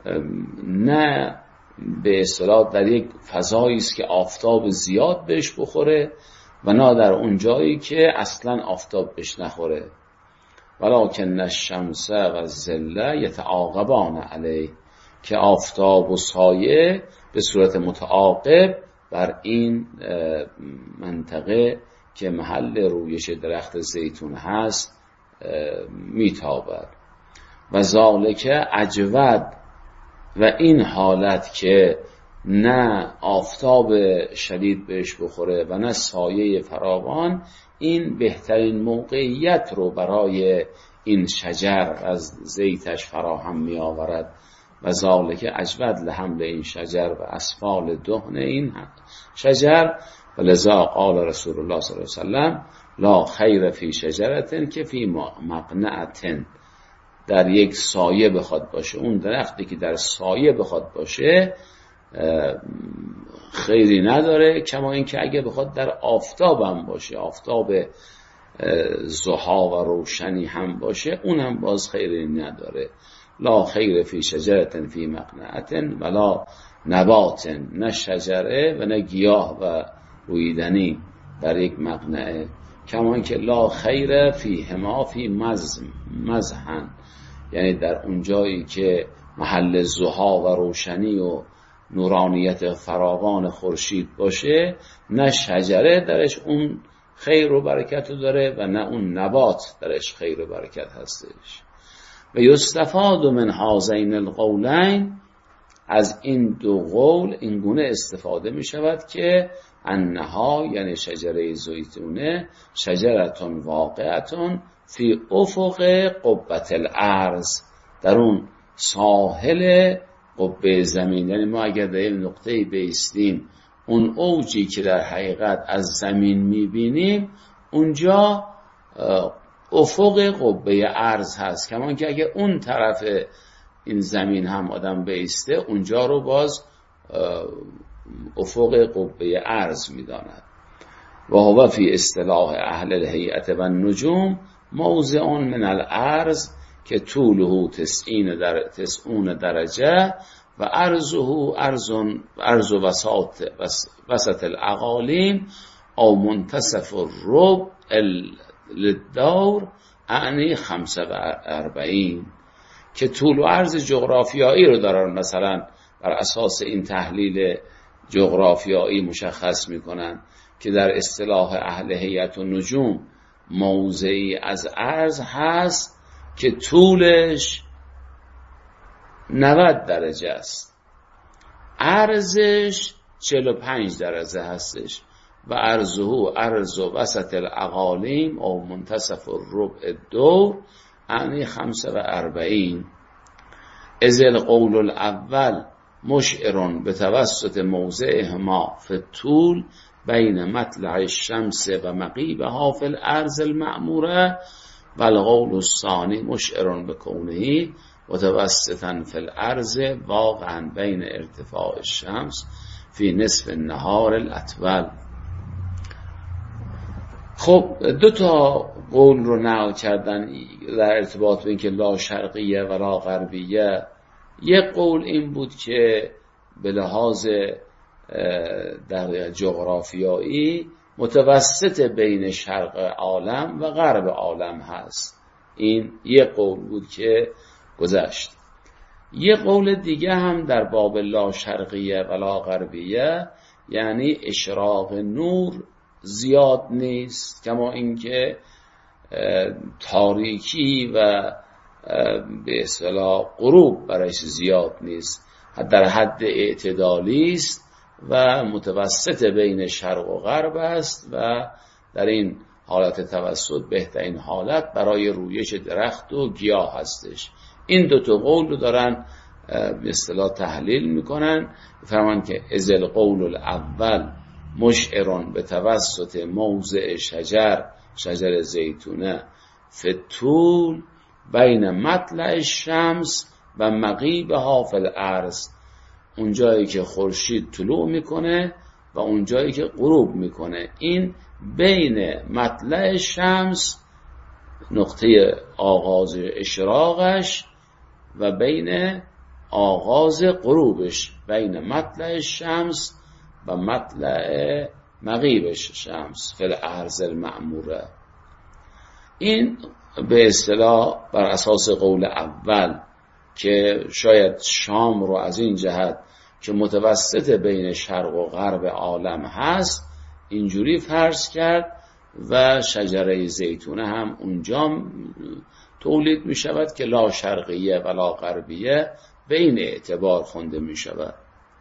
نه به اصطلاح در یک فضایی است که آفتاب زیاد بهش بخوره و نه در اون جایی که اصلا آفتاب بهش نخوره. ولکن الشمس و الظل یتعاقبان علیه، که آفتاب و سایه به صورت متعاقب بر این منطقه که محل رویش درخت زیتون هست میتابد. و ذالک اجود، و این حالت که نه آفتاب شدید بهش بخوره و نه سایه فراوان، این بهترین موقعیت رو برای این شجر از زیتش فراهم می آورد. و ذالک اجود لحمل این شجر و اسفال دهن این شجر. و لذا قال رسول الله صلی الله علیه وسلم لا خیر فی شجرتن که فی مقنعتن، در یک سایه بخواد باشه، اون درختی که در سایه بخواد باشه خیری نداره، کما اینکه اگه بخواد در آفتاب هم باشه، آفتاب ضحا و روشنی هم باشه، اون هم باز خیری نداره. لا خیر فی شجرتن فی مقنعتن ولا نباتن، نه شجره و نه گیاه و رویدنی در یک مقنعه. کما اینکه لا خیر فی هما فی مزحن، یعنی در اون جایی که محل ضحا و روشنی و نورانیت فراوان خورشید باشه، نه شجره درش اون خیر و برکت داره و نه اون نبات درش خیر و برکت هستش. و یستفاد من هذین القولین، از این دو قول این گونه استفاده می شود که انها، یعنی شجره زیتونه، شجرتون واقعتون فی افق قبة الارض، در اون ساحل قبه زمین. یعنی ما اگر در این نقطه بیستیم اون اوجی که در حقیقت از زمین میبینیم اونجا افق قبه ارض هست، کمان که اگه اون طرف این زمین هم آدم بیسته اونجا رو باز افق قبه ارض میداند. و هو فی اصطلاح اهل الهیئت و النجوم موضع من الارض که طوله تسعین در تسعون درجه و عرضه عرض عرض وسط وسط الاقالیم او منتصف الربع للدور اعنی خمسه و اربعین، که طول و عرض جغرافیایی رو دارن مثلا بر اساس این تحلیل جغرافیایی مشخص میکنن که در اصطلاح اهل هیئت و نجوم موضعی از عرض هست که طولش نود درجه است، عرضش چهل و پنج درجه هستش و عرضه عرض وسط الاقالیم او منتصف الربع دور یعنی خمسه و اربعین. از القول الاول مشعرون به توسط موضعهما فی الطول بین مطلع الشمس و مغیبها فی الارض المعموره و القول الثانی مشعرون به کونه متوسطا فی الارض واقعا بین ارتفاع الشمس فی نصف النهار الاطول. خب دو تا قول رو نقل کردن در ارتباط به اینکه لا شرقیه و لا غربیه. یک قول این بود که به لحاظ در جغرافیایی متوسط بین شرق عالم و غرب عالم هست، این یک قول بود که گذشت. یک قول دیگه هم در باب لا شرقیه و لا غربیه، یعنی اشراق نور زیاد نیست کما اینکه تاریکی و به اصطلاح غروب برایش زیاد نیست، در حد اعتدالی است و متوسط بین شرق و غرب است و در این حالت توسط بهترین حالت برای رویش درخت و گیاه هستش. این دو تا قول رو دارن به اصطلاح تحلیل میکنن، فرمان که از القول الاول مشعرون به توسط موضع شجر شجر زیتونه فی الطول بین مطلع الشمس و مغیبها فی الارض، اون جایی که خورشید طلوع میکنه و اون جایی که غروب میکنه، این بین مطلع شمس نقطه آغاز اشراقش و بین آغاز غروبش، بین مطلع شمس و مطلع مغیبش شمس فی الارض المعموره. این به اصطلاح بر اساس قول اول که شاید شام رو از این جهت که متوسط بین شرق و غرب عالم هست اینجوری فرض کرد و شجره زیتونه هم اونجا تولید می شود که لا شرقیه و لا غربیه به این اعتبار خونده می شود.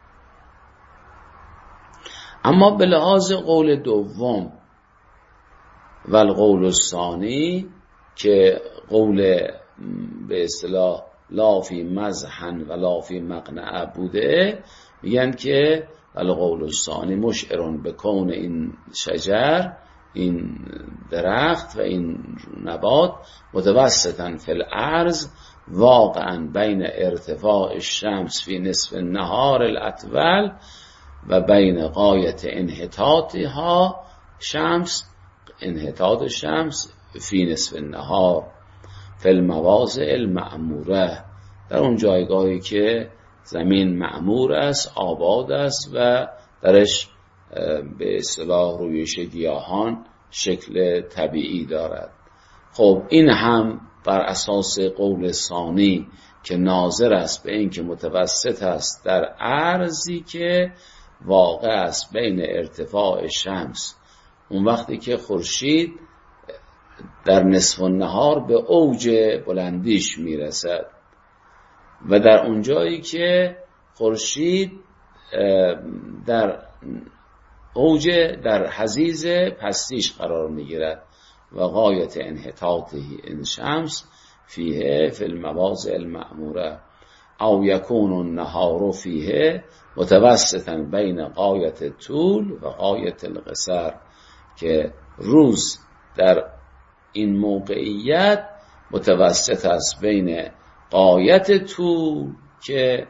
اما به لحاظ قول دوم و القول الثانی که قول به اصطلاح لا فی مزحن و لا فی مقنعه بوده، میگن که القول الثانی مشعرون به کون این شجر، این درخت و این نبات متوسطاً فی الارض واقعاً بین ارتفاع الشمس فی نصف النهار الاطول و بین غایت انحطاطها شمس انحطاط شمس فی نصف النهار فی المواضع المعموره، در اون جایگاهی که زمین معمور است، آباد است و درش به اصطلاح رویش گیاهان شکل طبیعی دارد. خب این هم بر اساس قول ثانی که ناظر است به این که متوسط است در عرضی که واقع است بین ارتفاع شمس، اون وقتی که خورشید در نصف النهار به اوج بلندیش میرسد و در اونجایی که خورشید در اوج در حضیض پستیش قرار میگیرد و غایت انحطاطه این شمس فیه فی المواضع المعموره او یکون النهار فیه متوسطا بین غایت طول و غایت القصر، که روز در این موقعیت متوسط است بین غایت طول که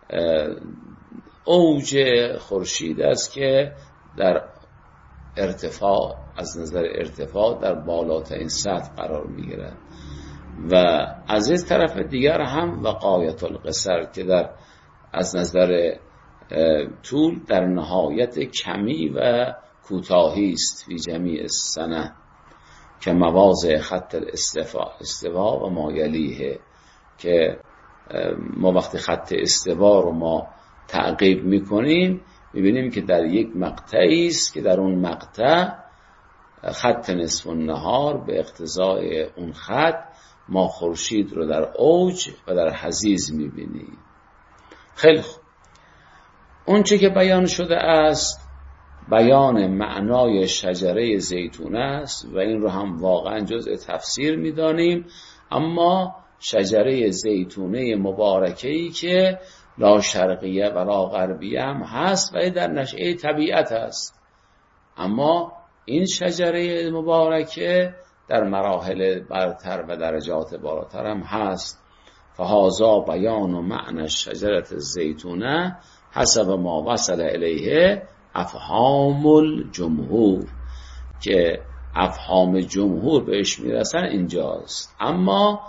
اوج خورشید است که در ارتفاع، از نظر ارتفاع در بالاترین سطح قرار میگیرد، و از این طرف دیگر هم و غایت القصر که در از نظر طول در نهایت کمی و کوتاهی است فی جمیع السنه، که مواضع خط الاستوا استوا و ما یلیه، که ما وقتی خط استوا رو ما تعقیب میکنیم میبینیم که در یک مقطعی است که در اون مقطع خط نصف النهار به اقتضای اون خط ما خورشید رو در اوج و در حضیض میبینیم. خیلی خوب، اون چه که بیان شده است بیان معنای شجره زیتون است و این رو هم واقعا جزء تفسیر میدانیم، اما شجره زیتونه مبارکه‌ای که لا شرقیه و لا غربیه هم هست و در نشأه طبیعت است، اما این شجره مبارکه در مراحل برتر و درجات بالاتر هم هست. فهذا بیان و معنی شجره الزیتونه حسب ما وصل الیه افهام الجمهور، که افهام جمهور بهش میرسن اینجاست. اما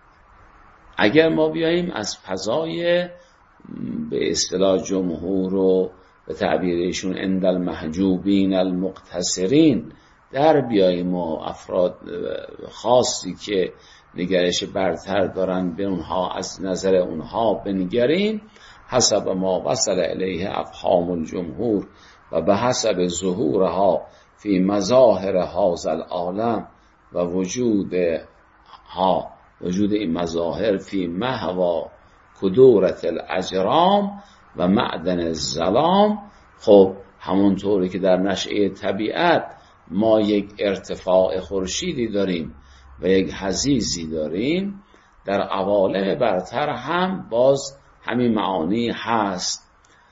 اگر ما بیاییم از فضای به اصطلاح جمهور و به تعبیرشون عند المحجوبین المقتصرین در بیاییم و افراد خاصی که نگرش برتر دارن به اونها از نظر اونها بنگریم، حسب ما وصل الیه افهام الجمهور و به حسب ظهورها فی مظاهر هذا العالم و وجود ها وجود این مظاهر فی محوا کدورت الاجرام و معدن الظلام. خب همونطوری که در نشأه طبیعت ما یک ارتفاع خورشیدی داریم و یک حضیضی داریم، در عوالم برتر هم باز همین معانی هست.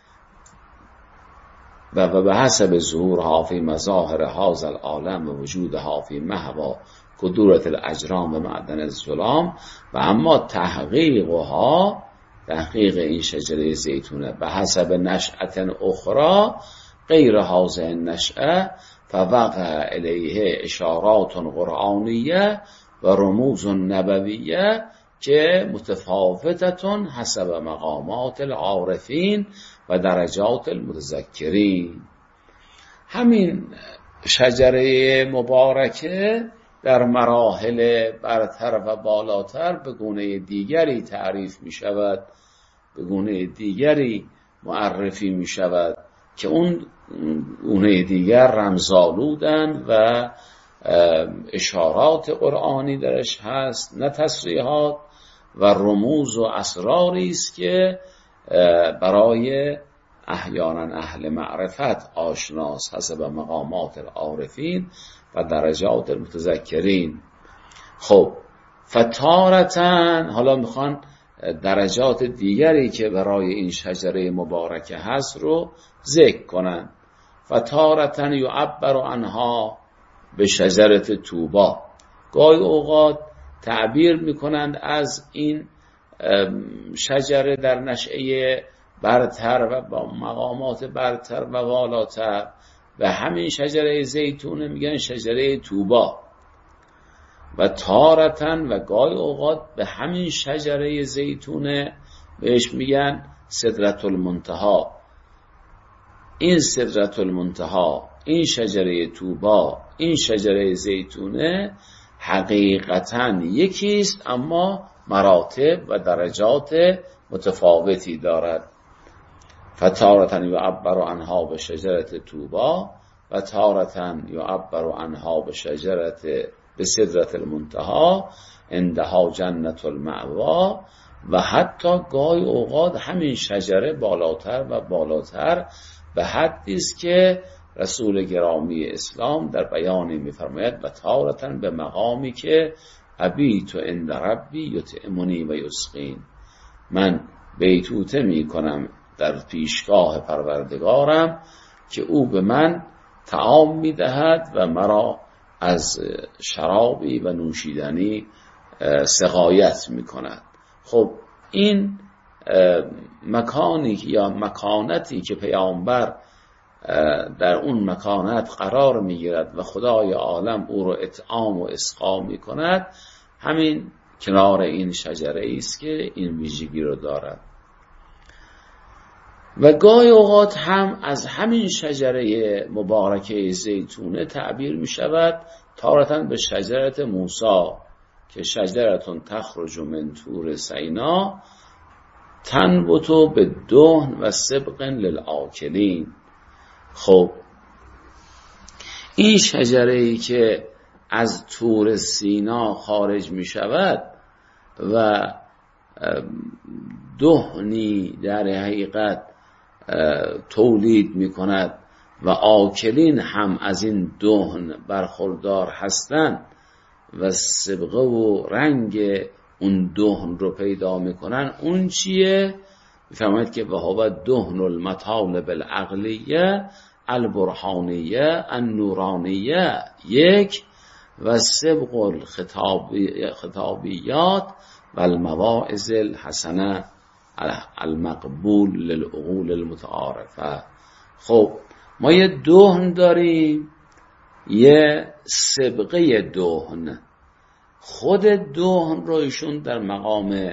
و به حسب ظهورها فی مظاهر هذا العالم و وجودها فی محوا کدورت الاجرام و معدن الظلام. و اما تحقیقها، تحقیق این شجره زیتونه به حسب نشأت اخرى غیر هذا النشأه فوقع الیه اشارات قرآنیه و رموز نبویه که متفاوتتون حسب مقامات العارفین و درجات المتذکرین. همین شجره مبارکه در مراحل برتر و بالاتر به گونه دیگری تعریف می شود، به گونه دیگری معرفی می شود که اون گونه دیگر رمزآلودن و اشارات قرآنی درش هست، نه تصریحات، و رموز و اسراری است که برای احیانا اهل معرفت آشناس حسب مقامات العارفین و درجات المتذکرین. خب فتارتن، حالا میخوان درجات دیگری که برای این شجره مبارکه هست رو ذکر کنن. فتارتن یعبر عنها به شجره طوبا، گاهی اوقات تعبیر میکنند از این شجره در نشأه برتر و با مقامات برتر و والاتر، و همین شجره زیتون میگن شجره طوبا. و تارتن و گاهی اوقات به همین شجره زیتون بهش میگن سدرة المنتهی. این سدرة المنتهی، این شجره طوبا، این شجره زیتونه حقیقتاً یکیست اما مراتب و درجات متفاوتی دارد. فتارة یعبر عنها به شجره طوبا و تارة یعبر عنها به شجره به سدرة المنتهی عندها جنت المأوا. و حتی گاهی اوقات همین شجره بالاتر و بالاتر به حدی است که رسول گرامی اسلام در بیانی می‌فرماید و تارة به مقامی که ابیت عند ربی یطعمنی و یسقین، من بیتوته می کنم در پیشگاه پروردگارم که او به من طعام می دهد و مرا از شرابی و نوشیدنی سقایت می کند. خب این مکانی یا مکانتی که پیامبر در اون مکانت قرار می گیرد و خدای عالم او رو اطعام و اسقا می کند، همین کنار این شجره است که این ویژگی رو دارد. و گاهی اوقات هم از همین شجره مبارکه زیتونه تعبیر می شود تارةً به شجرت موسی که شجرتون تخرج من طور سینا تنبت بالدهن و سبغ للآکلین. خب این شجره‌ای که از طور سینا خارج می شود و دهنی در حقیقت تولید می کند و آکلین هم از این دهن برخوردار هستند و سبغه و رنگ اون دهن رو پیدا می کنن، اون چیه؟ میفهمید که وهو دهن المطالب العقلیه البرهانیه النورانیه یک و سبغ الخطابیات و المواعظ الحسنه المقبول للعقول المتعارفه. خب ما یه دهن داریم، یه سبغه دهن. خود دهن رو ایشون در مقام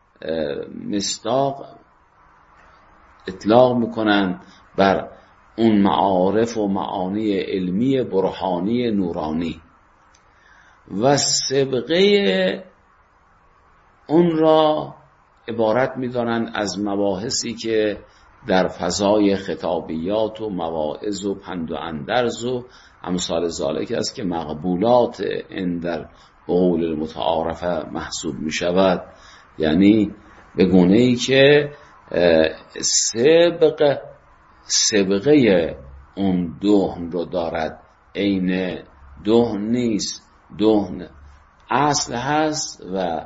مصداق اطلاق میکنن بر اون معارف و معانی علمی برهانی نورانی و سبغه اون را عبارت میدانند از مباحثی که در فضای خطابیات و مواعظ و پند و اندرز و امثال ذالک است که مقبولات این در قول المتعارفه محسوب می شود. یعنی به گونه‌ای که سبغ سبغه اون دهن رو دارد، عین دهن نیست، دهن اصل هست و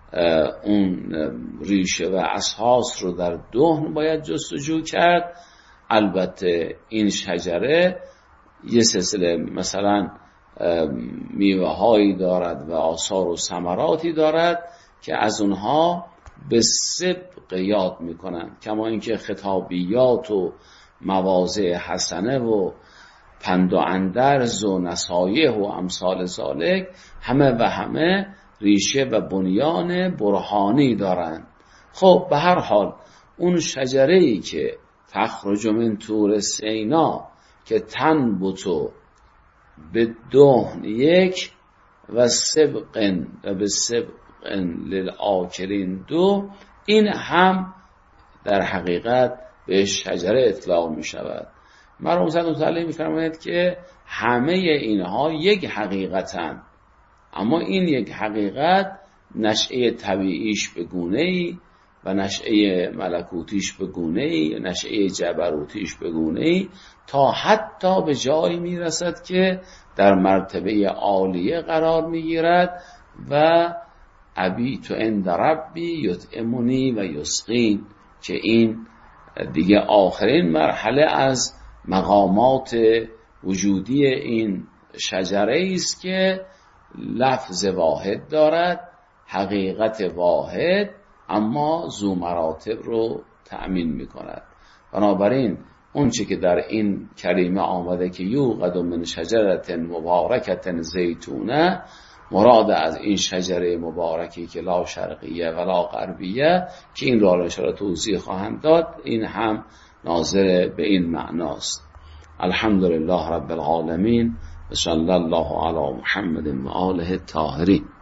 اون ریشه و اساس رو در دهن باید جستجو کرد. البته این شجره یه سلسله مثلا میوه هایی دارد و آثار و ثمراتی دارد که از اونها به سبغ یاد میکنن، کما اینکه خطابیات و مواضع حسنه و پند و اندرز و نصایح و امثال ذالک همه و همه ریشه و بنیان برهانی دارند. خب به هر حال اون شجره‌ای که تخرج من طور سینا که تنبتو به دهن یک و سبقن و به سبقن للآکلین دو، این هم در حقیقت به شجره اطلاق می شود. مرحوم سید متعلی می فرماید که همه اینها یک حقیقتن، اما این یک حقیقت نشأه طبیعیش به گونه‌ای و نشأه ملکوتیش به گونه‌ای، نشأه جبروتیش به گونه‌ای، تا حتی به جایی میرسد که در مرتبه عالیه قرار میگیرد و ابیت عند ربی یطعمنی و یسقین، که این دیگه آخرین مرحله از مقامات وجودی این شجره است که لفظ واحد دارد، حقیقت واحد، اما ذو مراتب رو تأمین می کند. بنابراین اون چی که در این کلمه آمده که یوقد من شجرة مبارکة زیتونه، مراد از این شجره مبارکی که لا شرقیه ولا غربیه که این را انشاءالله توضیح خواهم داد، این هم ناظر به این معناست. الحمدلله رب العالمین و صلی الله علی محمد و آله الطاهرین.